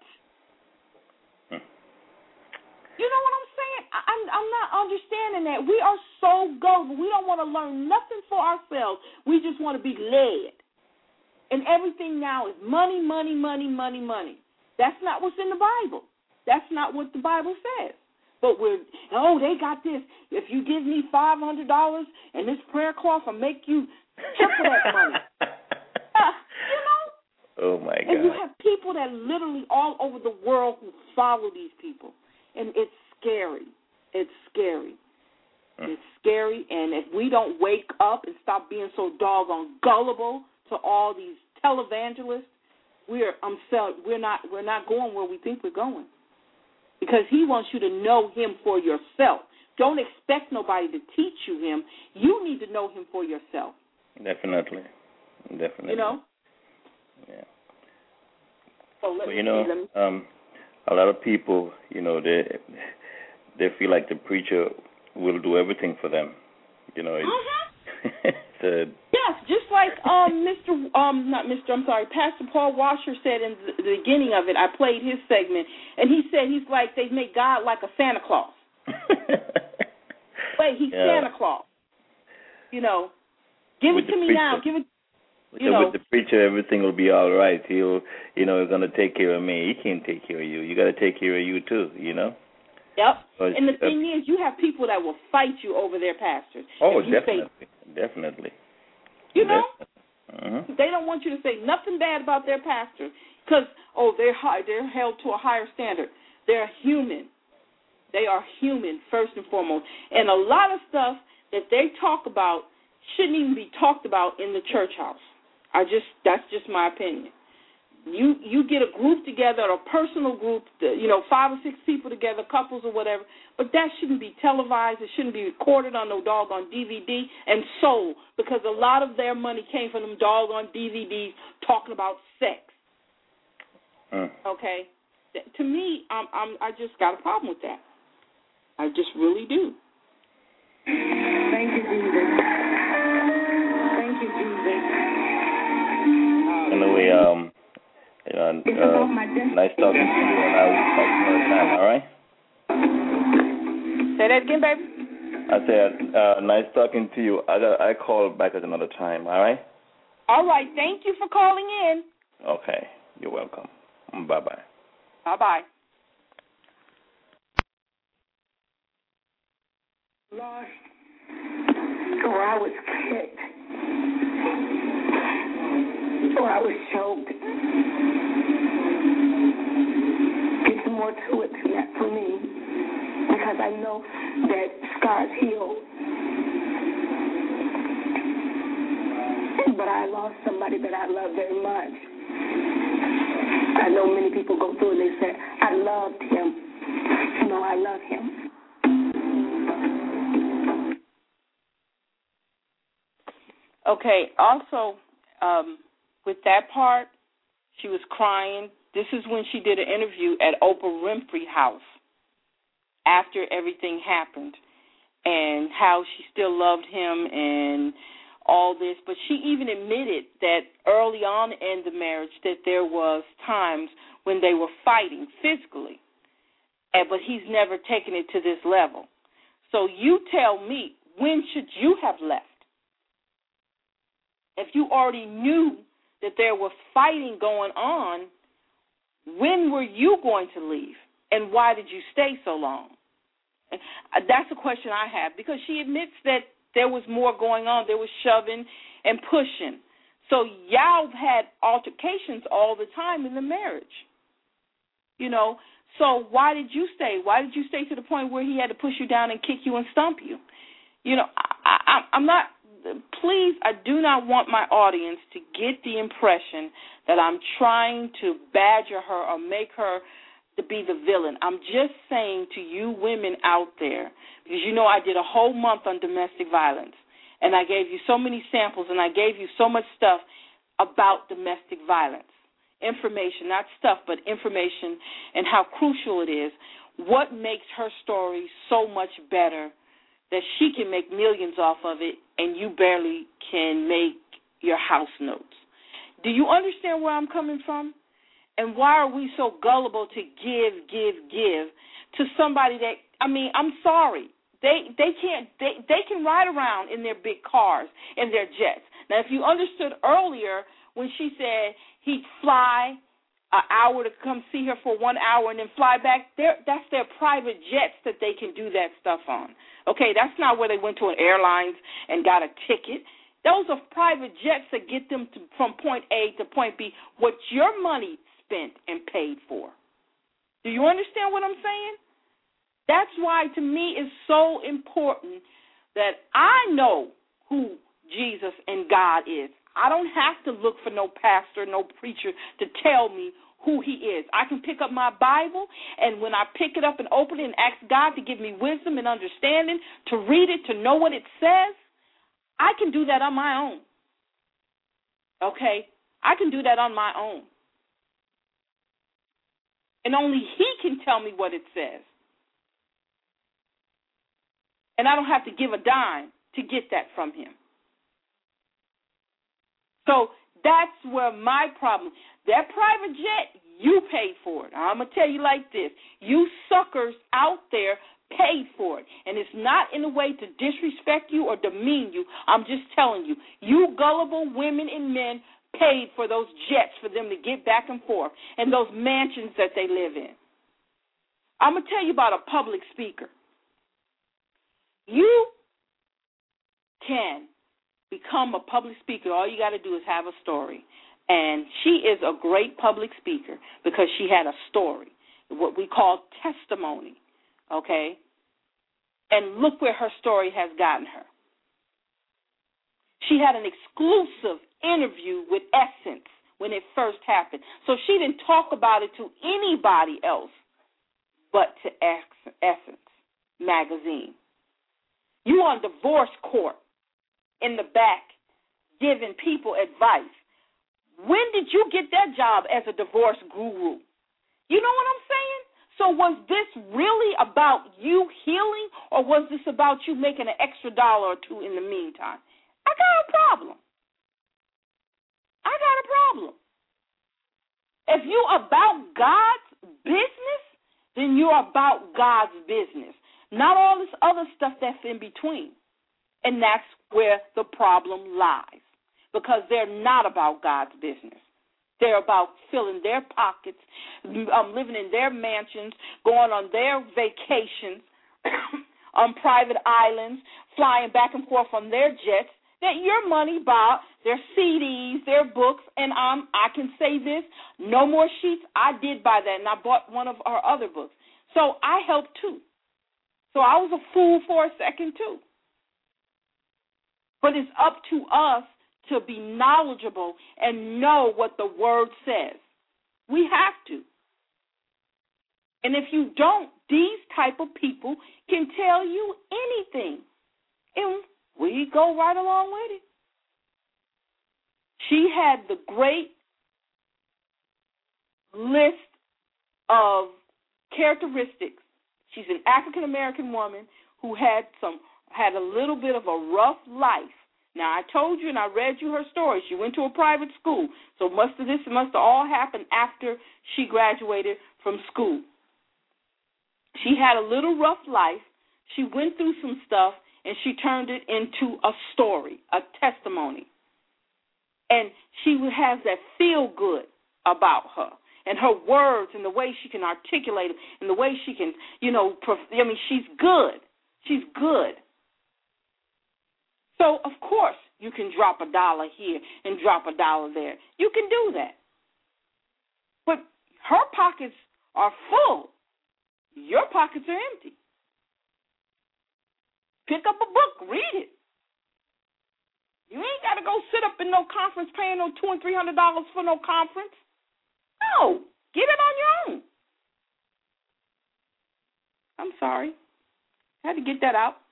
You know what I'm saying? I'm not understanding that. We are so gullible. We don't want to learn nothing for ourselves. We just want to be led. And everything now is money, money, money, money, money. That's not what's in the Bible. That's not what the Bible says. But they got this. If you give me $500 and this prayer cloth, I'll make you triple that money. You know? Oh, my God. And you have people that literally all over the world who follow these people. And it's scary. It's scary. It's scary. And if we don't wake up and stop being so doggone gullible to all these televangelists, we're not going where we think we're going. Because he wants you to know him for yourself. Don't expect nobody to teach you him. You need to know him for yourself. Definitely. You know? Yeah. So a lot of people, you know, they feel like the preacher will do everything for them. You know, yes, just like Pastor Paul Washer said in the beginning of it. I played his segment, and he said they make God like a Santa Claus. Wait, he's Santa Claus. You know, give it to me now. Give it. With the preacher, everything will be all right. He's going to take care of me. He can't take care of you. You got to take care of you too. You know. Yep. And the thing is, you have people that will fight you over their pastors. Oh, definitely. You know, they don't want you to say nothing bad about their pastor because they're held to a higher standard. They're human. They are human, first and foremost. And a lot of stuff that they talk about shouldn't even be talked about in the church house. That's just my opinion. You get a group together, a personal group, 5 or 6 people together, couples or whatever, but that shouldn't be televised. It shouldn't be recorded on no doggone DVD and sold, because a lot of their money came from them doggone DVDs talking about sex. Okay? To me, I just got a problem with that. I just really do. Thank you, Jesus. Thank you, Jesus. Anyway, nice talking to you, and I will talk another time, all right? Say that again, baby. I said, nice talking to you. I call back at another time, all right? All right. Thank you for calling in. Okay. You're welcome. Bye-bye. Bye-bye. Lost, or I was kicked, or I was choked. It's more to it than that for me, because I know that scars heal. But I lost somebody that I love very much. I know many people go through and they say, I loved him. No, I love him. Okay, also, with that part, she was crying. This is when she did an interview at Oprah Winfrey House after everything happened, and how she still loved him and all this. But she even admitted that early on in the marriage that there was times when they were fighting physically, but he's never taken it to this level. So you tell me, when should you have left? If you already knew that there was fighting going on, when were you going to leave? And why did you stay so long? That's a question I have, because she admits that there was more going on. There was shoving and pushing. So y'all had altercations all the time in the marriage. So why did you stay? Why did you stay to the point where he had to push you down and kick you and stomp you? I'm not... Please, I do not want my audience to get the impression that I'm trying to badger her or make her to be the villain. I'm just saying to you women out there, because I did a whole month on domestic violence, and I gave you so many samples, and I gave you so much stuff about domestic violence. Information, not stuff, but information, and how crucial it is. What makes her story so much better that she can make millions off of it and you barely can make your house notes? Do you understand where I'm coming from? And why are we so gullible to give to somebody that, I'm sorry. They can ride around in their big cars and their jets. Now, if you understood earlier when she said he'd fly an hour to come see her for 1 hour and then fly back, that's their private jets that they can do that stuff on. Okay, that's not where they went to an airlines and got a ticket. Those are private jets that get them from point A to point B, what your money spent and paid for. Do you understand what I'm saying? That's why, to me, it's so important that I know who Jesus and God is. I don't have to look for no pastor, no preacher to tell me who he is. I can pick up my Bible, and when I pick it up and open it and ask God to give me wisdom and understanding, to read it, to know what it says, I can do that on my own. Okay? I can do that on my own. And only he can tell me what it says. And I don't have to give a dime to get that from him. So that's where my problem, that private jet, you paid for it. I'm going to tell you like this. You suckers out there paid for it. And it's not in a way to disrespect you or demean you. I'm just telling you, you gullible women and men paid for those jets for them to get back and forth and those mansions that they live in. I'm going to tell you about a public speaker. You can become a public speaker. All you got to do is have a story. And she is a great public speaker because she had a story, what we call testimony. okay? And look where her story has gotten her. She had an exclusive interview with Essence when it first happened. So she didn't talk about it to anybody else but to Essence magazine. You on divorce court in the back giving people advice. When did you get that job as a divorce guru? You know what I'm saying? So was this really about you healing, or was this about you making an extra dollar or two in the meantime? I got a problem. If you about God's business, then you're about God's business, not all this other stuff that's in between. And that's where the problem lies, because they're not about God's business. They're about filling their pockets, living in their mansions, going on their vacations on private islands, flying back and forth on their jets that your money bought, their CDs, their books, and I can say this, No More Sheets, I did buy that, and I bought one of our other books. So I helped too. So I was a fool for a second too. But it's up to us to be knowledgeable and know what the Word says. We have to. And if you don't, these type of people can tell you anything. And we go right along with it. She had the great list of characteristics. She's an African-American woman who had a little bit of a rough life. Now, I told you and I read you her story. She went to a private school, so this must have all happened after she graduated from school. She had a little rough life. She went through some stuff, and she turned it into a story, a testimony. And she has that feel good about her and her words and the way she can articulate it and the way she can, she's good. She's good. So, of course, you can drop $1 here and drop $1 there. You can do that. But her pockets are full. Your pockets are empty. Pick up a book, read it. You ain't got to go sit up in no conference paying no $200 and $300 for no conference. No, get it on your own. I'm sorry. I had to get that out.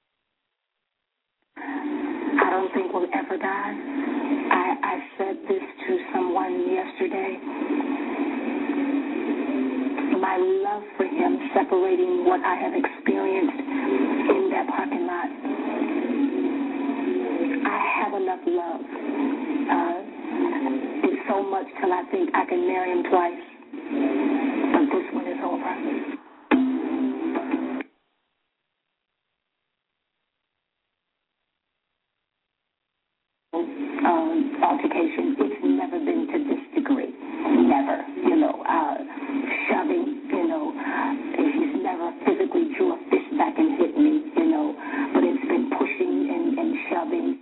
I don't think we'll ever die. I said this to someone yesterday. My love for him separating what I have experienced in that parking lot. I have enough love. It's so much till I think I can marry him twice. But this one is over. Altercation. It's never been to this degree. Never. Shoving, he's never physically drew a fist back and hit me, but it's been pushing and shoving.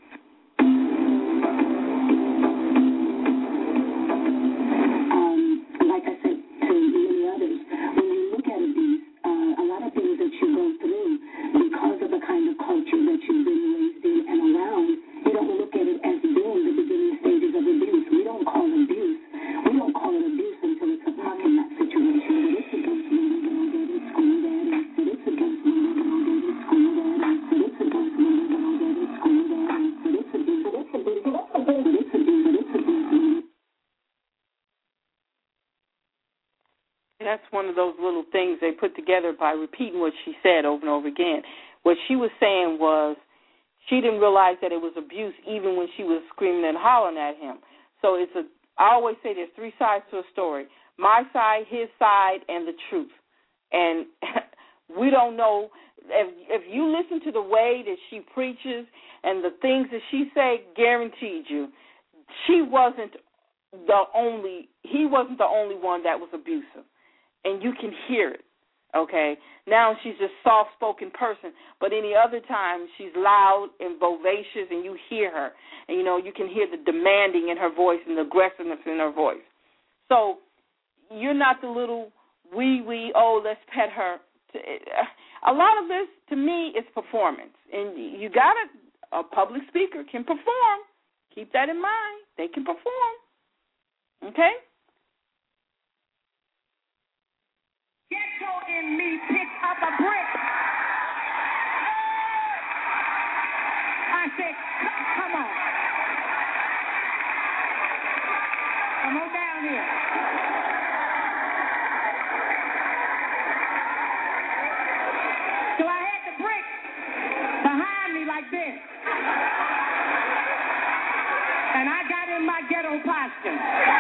Like I said to many others, when you look at abuse, a lot of things that you go through because of the kind of culture that you've been raised in and around, you don't look at it as being the beginning stages of abuse. We don't call it abuse. We don't call it abuse until it's a parking lot situation. But it's against me, you're going to get it, school daddy. But it's against me, you're going to get it, school daddy. But it's against me, you're going to get it, school daddy. But it's abuse, but it's abuse, but it's abuse, but it's abuse, but it's abuse. That's one of those little things they put together by repeating what she said over and over again. What she was saying was she didn't realize that it was abuse even when she was screaming and hollering at him. So I always say there's three sides to a story: my side, his side, and the truth. And we don't know if you listen to the way that she preaches and the things that she say. Guaranteed you, he wasn't the only one that was abusive, and you can hear it. Okay, now she's just soft-spoken person, but any other time she's loud and vivacious, and you hear her, and you can hear the demanding in her voice and the aggressiveness in her voice. So you're not the little let's pet her a lot of this, to me, is performance. And you got a public speaker can perform. Keep that in mind. They can perform. Okay? Ghetto in me picked up a brick. I said, come on. Come on down here. So I had the brick behind me like this. And I got in my ghetto posture.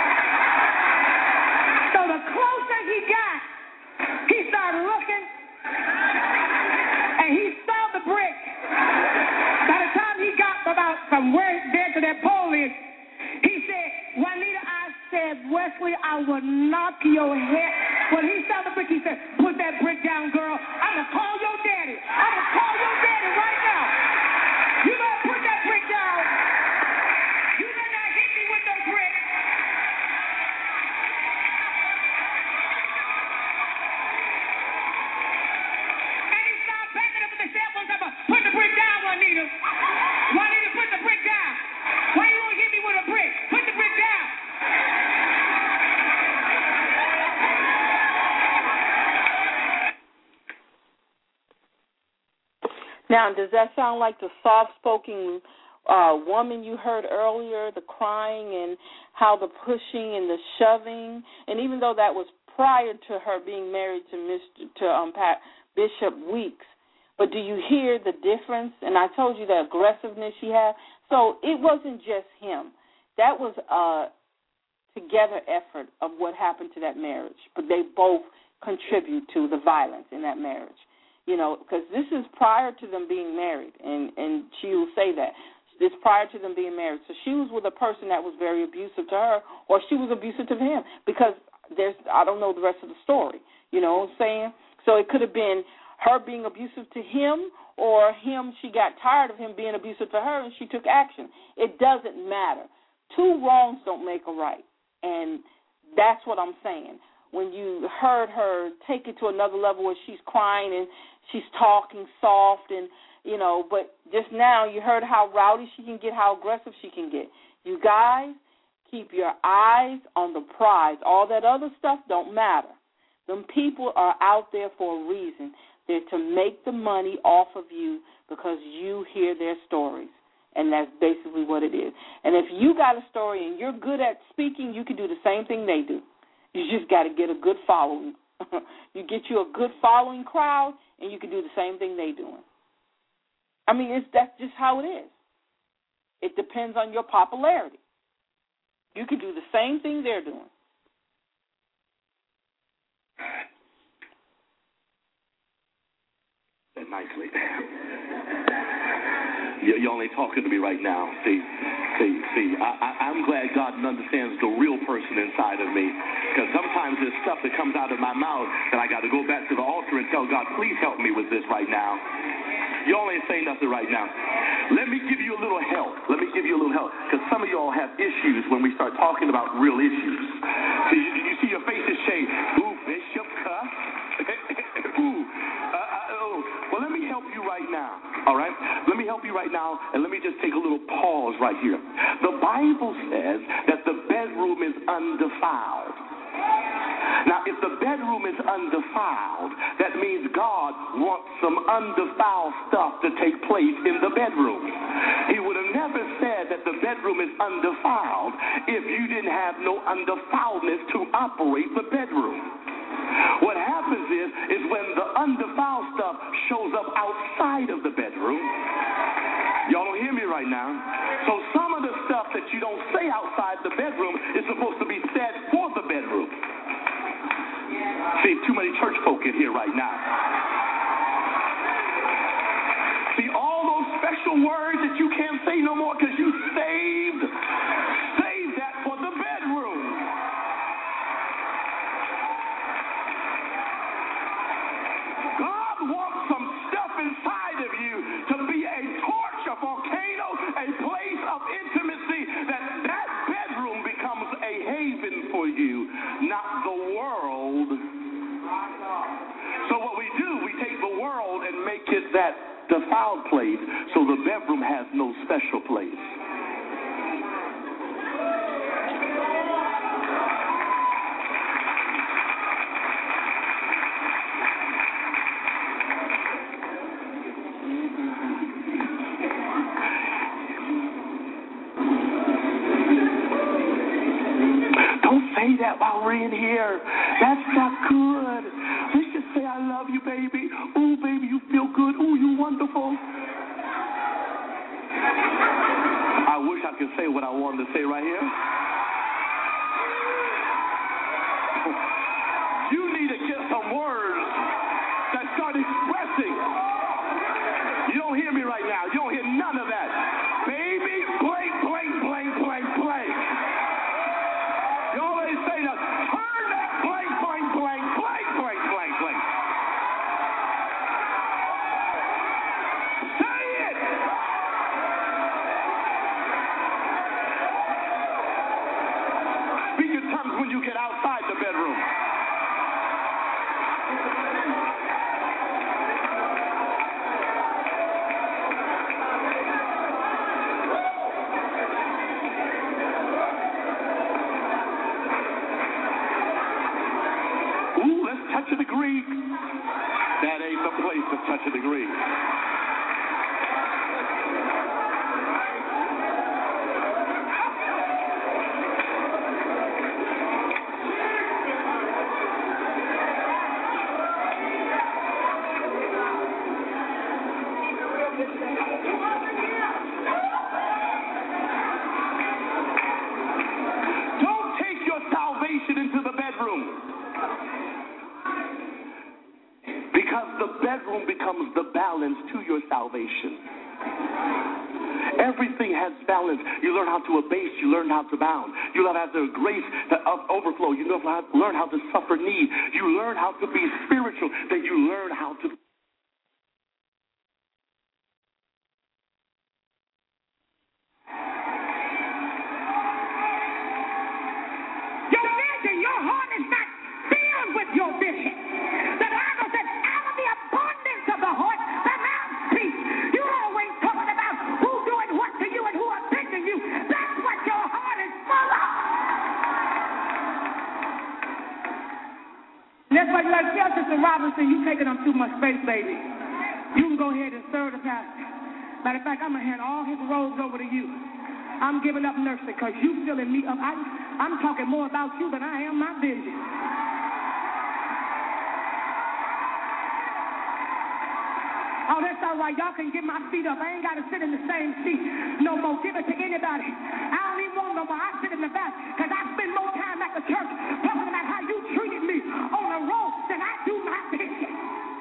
So the closer he got, he started looking, and he saw the brick. By the time he got about from where there to that pole is, he said, Juanita, I said, Wesley, I will knock your head. When he saw the brick, he said, put that brick down, girl. I'm going to call your daddy. I'm going to call your daddy right now. You better put that brick down. You better not hit me with no brick. And he started backing up with the cell phone, talking about, put the brick down, Juanita. Juanita, put the brick down. Why you won't hit me with a brick? Put the brick down. Now, does that sound like the soft-spoken woman you heard earlier, the crying and how the pushing and the shoving? And even though that was prior to her being married to Bishop Weeks, but do you hear the difference? And I told you the aggressiveness she had. So it wasn't just him. That was a together effort of what happened to that marriage. But they both contribute to the violence in that marriage. You know, because this is prior to them being married, and she will say that. This prior to them being married. So she was with a person that was very abusive to her, or she was abusive to him, because I don't know the rest of the story. You know what I'm saying? So it could have been her being abusive to him, or she got tired of him being abusive to her and she took action. It doesn't matter. Two wrongs don't make a right, and that's what I'm saying. When you heard her take it to another level where she's crying and she's talking soft and, you know, but just now you heard how rowdy she can get, how aggressive she can get. You guys, keep your eyes on the prize. All that other stuff don't matter. Them people are out there for a reason. They're to make the money off of you because you hear their stories, and that's basically what it is. And if you got a story and you're good at speaking, you can do the same thing they do. You just got to get a good following. You get you a good following crowd, and you can do the same thing they doing. I mean, that's just how it is. It depends on your popularity. You can do the same thing they're doing. Nicely. You're only talking to me right now. See. I'm glad God understands the real person inside of me, because sometimes there's stuff that comes out of my mouth that I got to go back to the altar and tell God, please help me with this right now. You all ain't saying nothing right now. Let me give you a little help. Because some of y'all have issues when we start talking about real issues. So you see your faces shake. Ooh, Bishop cuss. Ooh. Well, let me help you right now, all right? Let me help you right now, and let me just take a little pause right here. The Bible says that the bedroom is undefiled. Now, if the bedroom is undefiled, that means God wants some undefiled stuff to take place in the bedroom. He would have never said that the bedroom is undefiled if you didn't have no undefiledness to operate the bedroom. What happens is when the undefiled stuff shows up outside of the bedroom, y'all don't hear me right now. So some of the stuff that you don't say outside the bedroom is supposed to be said for the bedroom. See, too many church folk in here right now. See, all those special words that you can't say no more because you saved. Save that for the bedroom. God wants some stuff inside of you to be a torch, a volcano, a place of intimacy, that bedroom becomes a haven for you, not the world So what we do, we take the world and make it that defiled place, so the bedroom has no special place. Say that while we're in here. That's not good. We should say, I love you, baby. Oh, baby, you feel good. Oh, you're wonderful. I wish I could say what I wanted to say right here. You need to get some words that start expressing. You don't hear me right now. You don't hear none of that. Baby, blank, blank, blank, blank, blank. You always say that. Turn that blank, blank, blank, blank, blank, blank, blank. Say it. Speak in tongues when you get outside the bedroom. Touch and agree. That ain't the place to touch and agree. Don't take your salvation into the bedroom. Because the bedroom becomes the balance to your salvation. Everything has balance. You learn how to abase. You learn how to bound. You learn how to grace the overflow. You learn how to suffer need. You learn how to be spiritual. Then you learn how to. Your vision, your heart is not filled with your vision. The Bible says, out of the abundance of the heart, the mouth speaks. You're always talking about who's doing what to you and who offending you. That's what your heart is full of. And that's why you like, tell Sister Robinson, you taking up too much space, baby. You can go ahead and serve the pastor. Matter of fact, I'm going to hand all his robes over to you. I'm giving up nursing because you filling me up. I'm talking more about you than I am my vision. Oh, that's all right. Y'all can get my feet up. I ain't got to sit in the same seat no more. Give it to anybody. I don't even want no more. I sit in the back because I spend more time at the church talking about how you treated me on the road than I do my vision.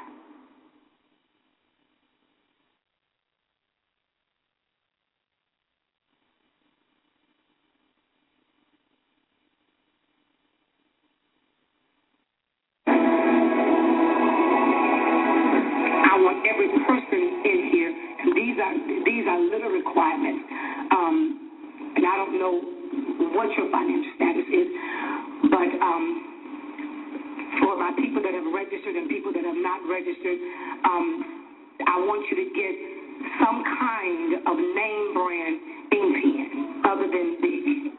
Every person in here, and these are little requirements. And I don't know what your financial status is, but for my people that have registered and people that have not registered, I want you to get some kind of name brand ink pen other than Big.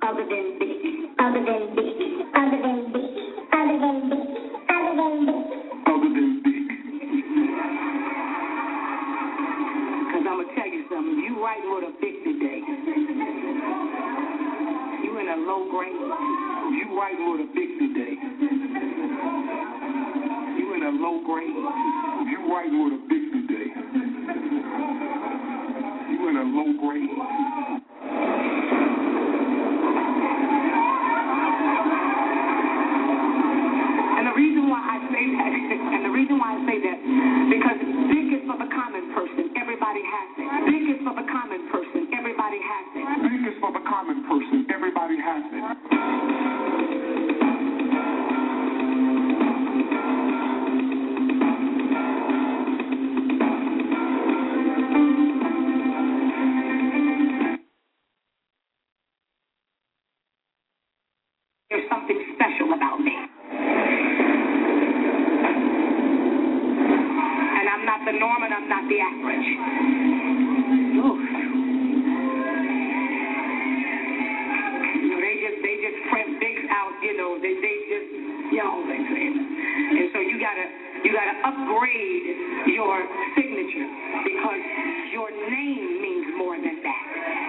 I'm going to tell you something. You writing with a big today. You in a low grade. You writing with a big today. You in a low grade. You writing with a big today. You in a low grade. And the reason why I say that, because big is for the common person. Everybody has it. Big is for the common person. Everybody has it. Big is for the common person. Everybody has it. not the average. Oof. They just print big out, they just, y'all they say it. And so you gotta upgrade your signature because your name means more than that.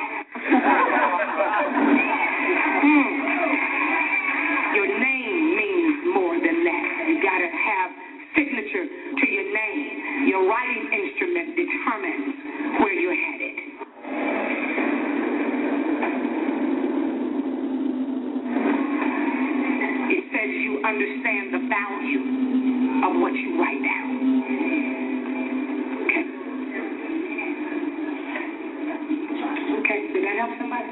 Your name means more than that. You gotta have signature to your name. Your writing instrument determines where you're headed. It says you understand the value of what you write down. Okay, did that help somebody?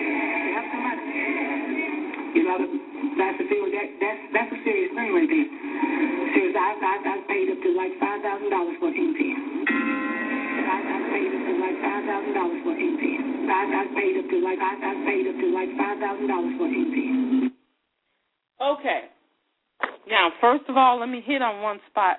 Pastor Phil, that's a serious thing right there. Serious, I've paid up to like $5,000 for an ink pen. I've paid up to like $5,000 for an ink pen. I've paid up to like $5,000 for an ink pen. Okay. Now, first of all, let me hit on one spot.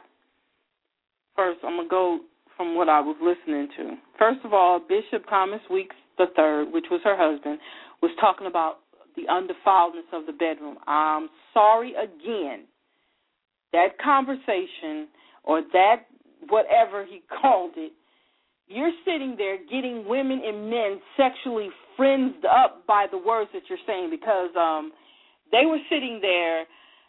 First, I'm going to go from what I was listening to. First of all, Bishop Thomas Weeks III, which was her husband, was talking about the undefiledness of the bedroom. I'm sorry again. That conversation or that whatever he called it, you're sitting there getting women and men sexually frenzied up by the words that you're saying because they were sitting there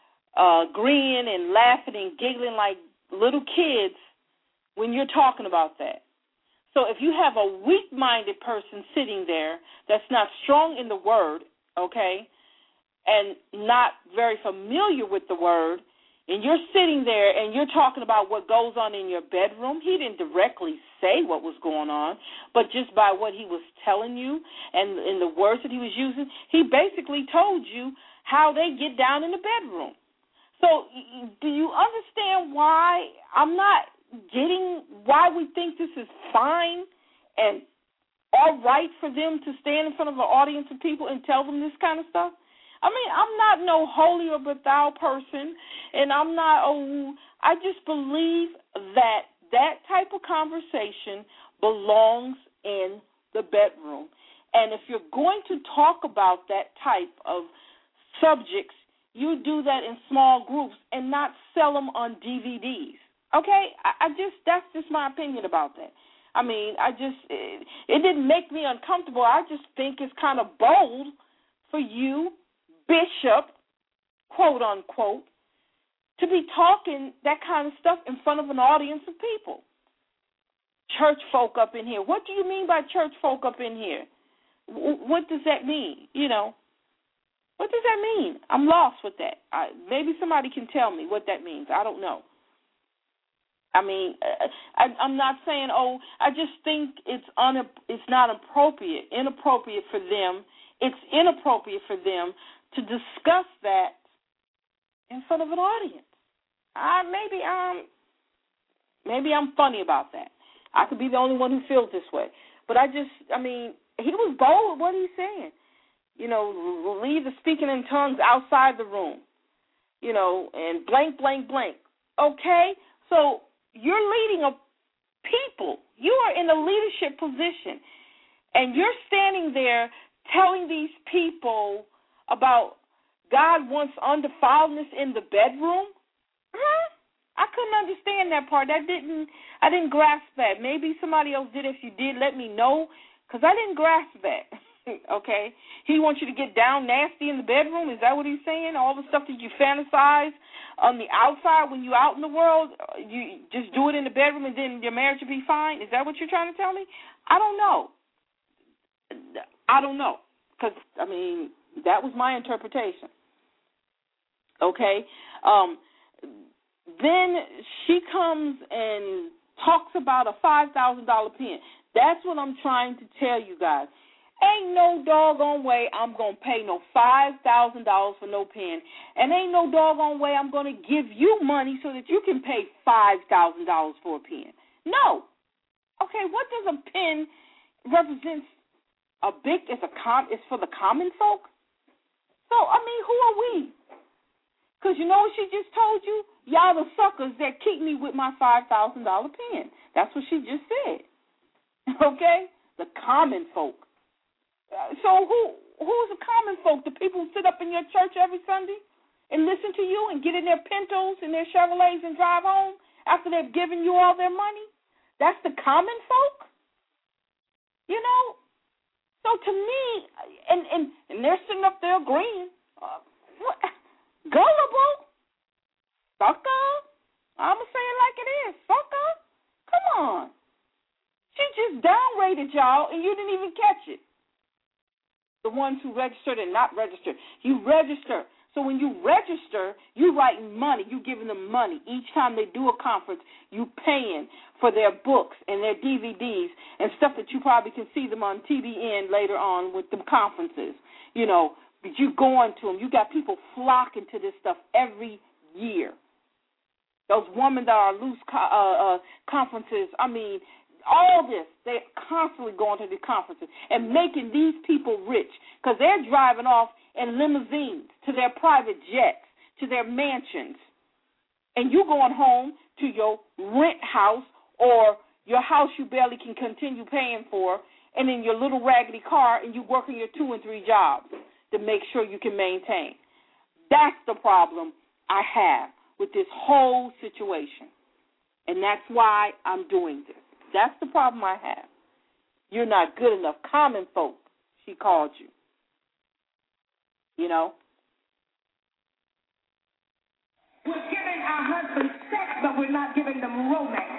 grinning and laughing and giggling like little kids when you're talking about that. So if you have a weak-minded person sitting there that's not strong in the word, okay, and not very familiar with the word, and you're sitting there and you're talking about what goes on in your bedroom, he didn't directly say what was going on, but just by what he was telling you and in the words that he was using, he basically told you how they get down in the bedroom. So do you understand why I'm not getting why we think this is fine and all right for them to stand in front of an audience of people and tell them this kind of stuff? I mean, I'm not no holier but thou person, and I'm not, I just believe that type of conversation belongs in the bedroom. And if you're going to talk about that type of subjects, you do that in small groups and not sell them on DVDs. Okay? That's just my opinion about that. I mean, it didn't make me uncomfortable. I just think it's kind of bold for you, Bishop, quote unquote, to be talking that kind of stuff in front of an audience of people. Church folk up in here. What do you mean by church folk up in here? What does that mean? What does that mean? I'm lost with that. Maybe somebody can tell me what that means. I don't know. I mean, I'm not saying, I just think it's not inappropriate for them. It's inappropriate for them to discuss that in front of an audience. Maybe I'm funny about that. I could be the only one who feels this way. But he was bold with what he's saying. Leave the speaking in tongues outside the room. And blank, blank, blank. Okay? So you're leading a people. You are in a leadership position. And you're standing there telling these people about God wants undefiledness in the bedroom? I couldn't understand that part. I didn't grasp that. Maybe somebody else did. If you did, let me know, because I didn't grasp that. Okay? He wants you to get down nasty in the bedroom? Is that what he's saying? All the stuff that you fantasize on the outside when you're out in the world, you just do it in the bedroom and then your marriage will be fine? Is that what you're trying to tell me? I don't know. Because, that was my interpretation. Okay? Then she comes and talks about a $5,000 pen. That's what I'm trying to tell you guys. Ain't no doggone way I'm going to pay no $5,000 for no pen. And ain't no doggone way I'm going to give you money so that you can pay $5,000 for a pen. No. Okay, what does a pen represent? It's for the common folk? So, who are we? Because you know what she just told you? Y'all the suckers that kicked me with my $5,000 pen. That's what she just said. Okay? The common folk. So who's the common folk? The people who sit up in your church every Sunday and listen to you and get in their Pintos and their Chevrolets and drive home after they've given you all their money? That's the common folk? You know? So to me, and they're sitting up there agreeing. What? Gullible? Sucker? I'm going to say it like it is. Sucker? Come on. She just downrated y'all and you didn't even catch it. The ones who registered and not registered. You register. So when you register, you writing money. You giving them money. Each time they do a conference, you paying for their books and their DVDs and stuff that you probably can see them on TBN later on with them conferences. You know, but you going to them. You got people flocking to this stuff every year. Those women that are loose conferences, I mean, all this, they're constantly going to the conferences and making these people rich because they're driving off in limousines to their private jets, to their mansions. And you going home to your rent house or your house you barely can continue paying for and in your little raggedy car and you working your 2 and 3 jobs to make sure you can maintain. That's the problem I have with this whole situation. And that's why I'm doing this. That's the problem I have. You're not good enough. Common folk, she called you. You know? We're giving our husbands sex, but we're not giving them romance.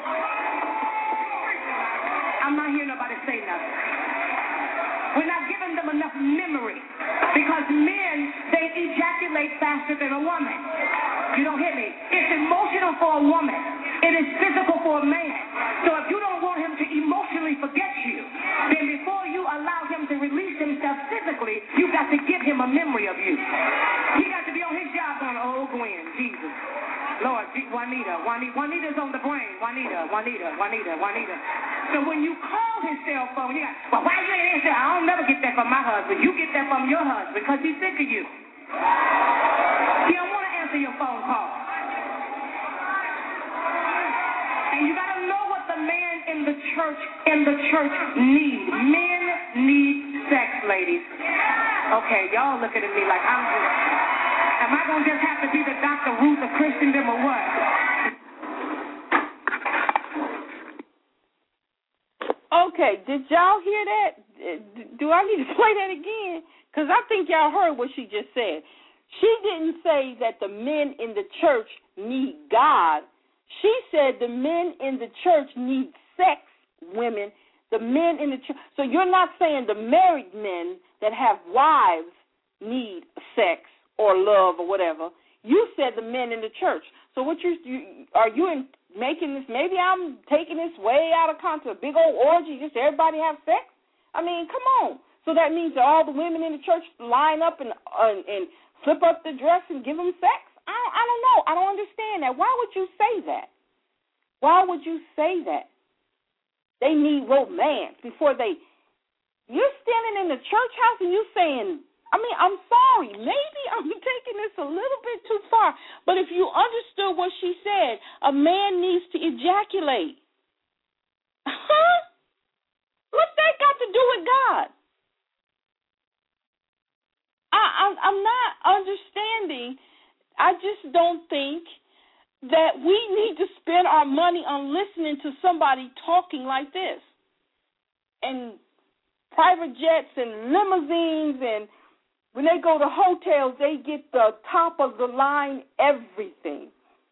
I'm not hearing nobody say nothing. We're not giving them enough memory because men, they ejaculate faster than a woman. You don't hear me? It's emotional for a woman. It is physical for a man. So if you don't want him to emotionally forget you, then before you allow him to release himself physically, you got to give him a memory of you. He got to be on his job going, oh, Gwen, Jesus. Lord, Juanita's on the brain. Juanita. So when you call his cell phone, you got, well, why you ain't answer? I don't never get that from my husband. You get that from your husband because he's sick of you. He don't want to answer your phone call. And you got to know what the man in the church need. Men need sex, ladies. Okay, y'all looking at me like I'm just, am I going to just have to be the Dr. Ruth of Christendom or what? Okay, did y'all hear that? Do I need to play that again? Because I think y'all heard what she just said. She didn't say that the men in the church need God. She said the men in the church need sex, women. The men in the church. So you're not saying the married men that have wives need sex or love or whatever. You said the men in the church. So what are you making this? Maybe I'm taking this way out of context. A big old orgy, just everybody have sex. I mean, come on. So that means that all the women in the church line up and flip up the dress and give them sex? I don't know. I don't understand that. Why would you say that? Why would you say that? They need romance before they. You're standing in the church house and you saying, I mean, I'm sorry. Maybe I'm taking this a little bit too far. But if you understood what she said, a man needs to ejaculate. Huh? What's that got to do with God? I'm not understanding. I just don't think that we need to spend our money on listening to somebody talking like this. And private jets and limousines, and when they go to hotels, they get the top of the line everything.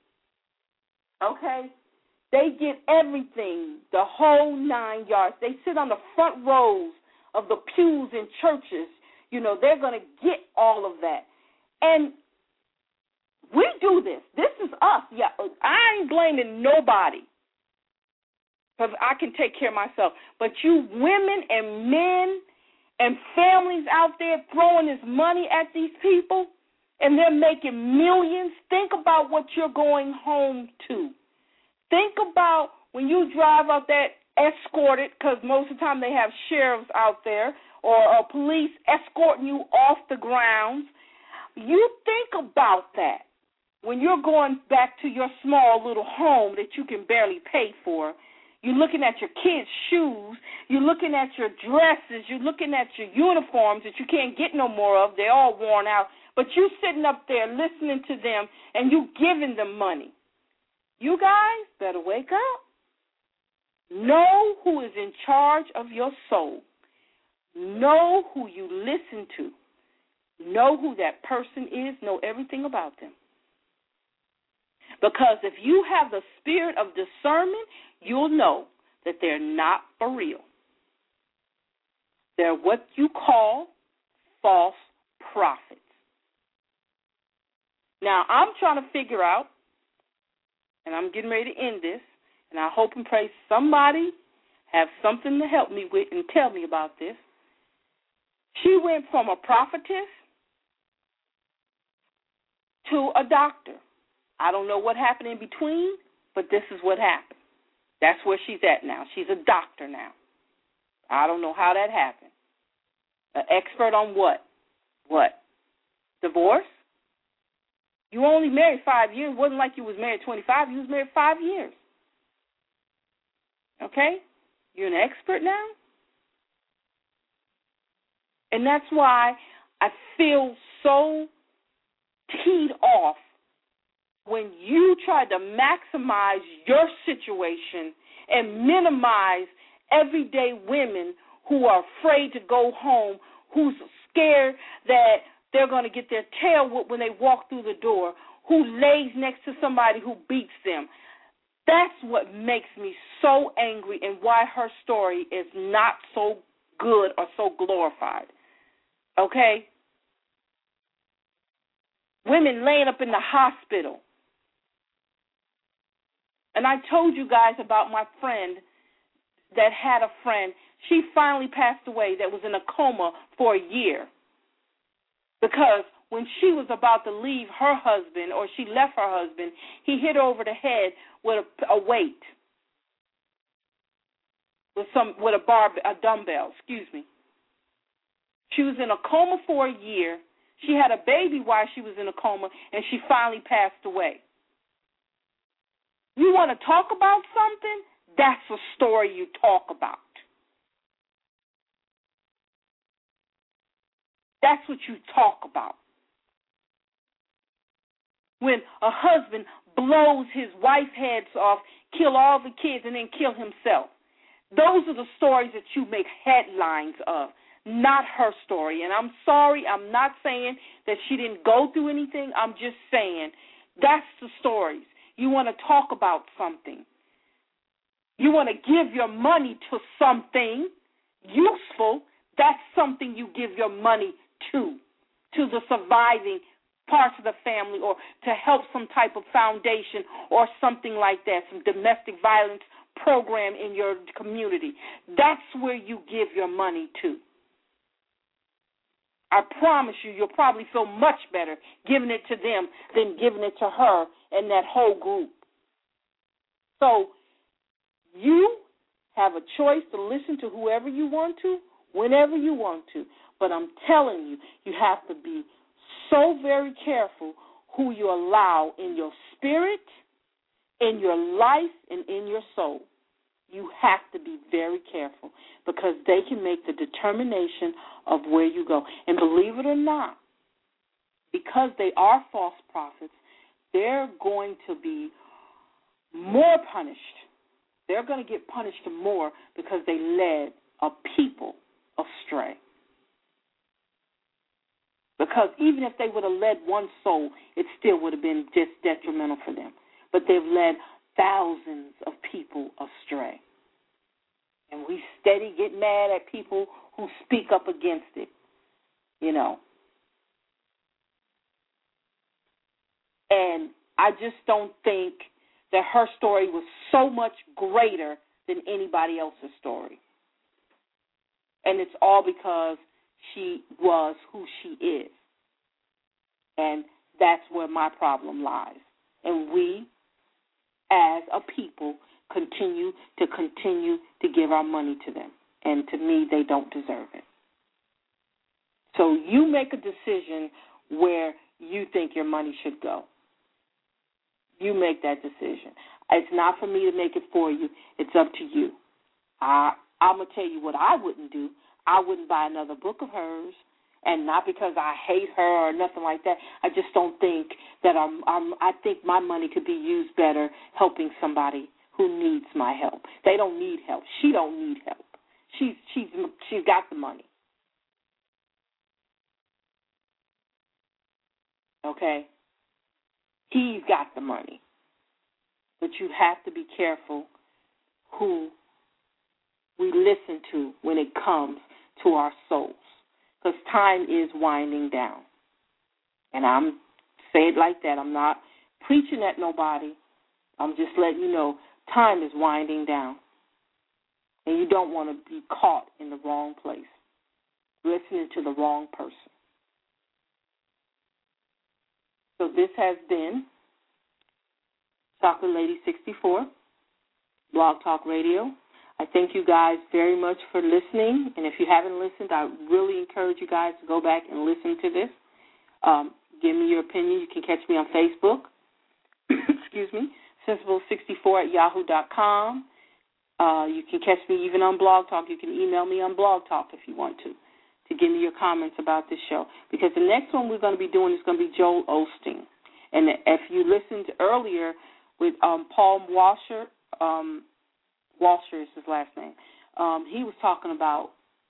Okay? They get everything, the whole 9 yards. They sit on the front rows of the pews in churches. You know, they're going to get all of that. And we do this. This is us. Yeah, I ain't blaming nobody because I can take care of myself. But you women and men and families out there throwing this money at these people and they're making millions, think about what you're going home to. Think about when you drive out there escorted, because most of the time they have sheriffs out there or police escorting you off the grounds. You think about that. when you're going back to your small little home that you can barely pay for, you're looking at your kids' shoes, you're looking at your dresses, you're looking at your uniforms that you can't get no more of, they're all worn out, but you sitting up there listening to them and you giving them money. You guys better wake up. Know who is in charge of your soul. Know who you listen to. Know who that person is. Know everything about them. Because if you have the spirit of discernment, you'll know that they're not for real. They're what you call false prophets. Now, I'm trying to figure out, and I'm getting ready to end this, and I hope and pray somebody have something to help me with and tell me about this. She went from a prophetess to a doctor. I don't know what happened in between, but this is what happened. That's where she's at now. She's a doctor now. I don't know how that happened. An expert on what? What? Divorce? You only married 5 years. It wasn't like you was married 25. You was married 5 years. Okay? You're an expert now? And that's why I feel so teed off when you try to maximize your situation and minimize everyday women who are afraid to go home, who's scared that they're going to get their tail whooped when they walk through the door, who lays next to somebody who beats them. That's what makes me so angry and why her story is not so good or so glorified. Okay? Women laying up in the hospital. And I told you guys about my friend that had a friend. She finally passed away that was in a coma for a year. Because when she was about to leave her husband, or she left her husband, he hit her over the head with a weight, with a dumbbell. Excuse me. She was in a coma for a year. She had a baby while she was in a coma, and she finally passed away. You want to talk about something? That's a story you talk about. That's what you talk about. When a husband blows his wife's heads off, kill all the kids, and then kill himself. Those are the stories that you make headlines of, not her story. And I'm sorry, I'm not saying that she didn't go through anything. I'm just saying that's the stories. You want to talk about something. You want to give your money to something useful. That's something you give your money to the surviving parts of the family, or to help some type of foundation or something like that, some domestic violence program in your community. That's where you give your money to. I promise you, you'll probably feel much better giving it to them than giving it to her and that whole group. So you have a choice to listen to whoever you want to, whenever you want to. But I'm telling you, you have to be so very careful who you allow in your spirit, in your life, and in your soul. You have to be very careful because they can make the determination of where you go. And believe it or not, because they are false prophets, they're going to be more punished. They're going to get punished more because they led a people astray. Because even if they would have led one soul, it still would have been just detrimental for them. But they've led thousands of people astray. And we steady get mad at people who speak up against it, you know. And I just don't think that her story was so much greater than anybody else's story. And it's all because she was who she is. And that's where my problem lies. And we, as a people, continue to give our money to them. And to me, they don't deserve it. So you make a decision where you think your money should go. You make that decision. It's not for me to make it for you. It's up to you. I'm going to tell you what I wouldn't do. I wouldn't buy another book of hers, and not because I hate her or nothing like that. I just don't think that I think my money could be used better helping somebody who needs my help. They don't need help. She don't need help. She's got the money. Okay? He's got the money. But you have to be careful who we listen to when it comes to our souls, because time is winding down. And I'm saying it like that. I'm not preaching at nobody. I'm just letting you know time is winding down. And you don't want to be caught in the wrong place, listening to the wrong person. So this has been Chocolate Lady 64, Blog Talk Radio. I thank you guys very much for listening. And if you haven't listened, I really encourage you guys to go back and listen to this. Give me your opinion. You can catch me on Facebook. Excuse me, sensible64@yahoo.com. You can catch me even on Blog Talk. You can email me on Blog Talk if you want to give me your comments about this show. Because the next one we're going to be doing is going to be Joel Osteen. And if you listened earlier with Paul Washer, Washer is his last name, he was talking about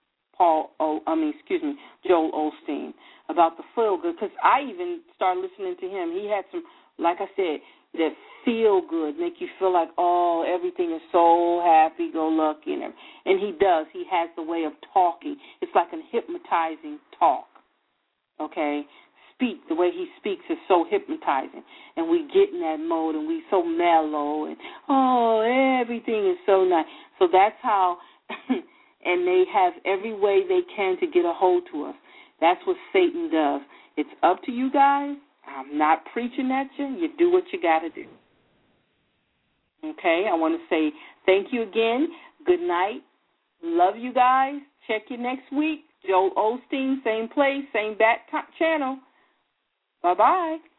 Joel Osteen, about the feel good, because I even started listening to him. He had some, like I said, that feel good, make you feel like, oh, everything is so happy-go-lucky. And he does. He has the way of talking. It's like a hypnotizing talk, okay? The way he speaks is so hypnotizing. And we get in that mode, and we so mellow, and, oh, everything is so nice. So that's how, and they have every way they can to get a hold to us. That's what Satan does. It's up to you guys. I'm not preaching at you. You do what you got to do. Okay? I want to say thank you again. Good night. Love you guys. Check you next week. Joel Osteen, same place, same bat channel. Bye-bye.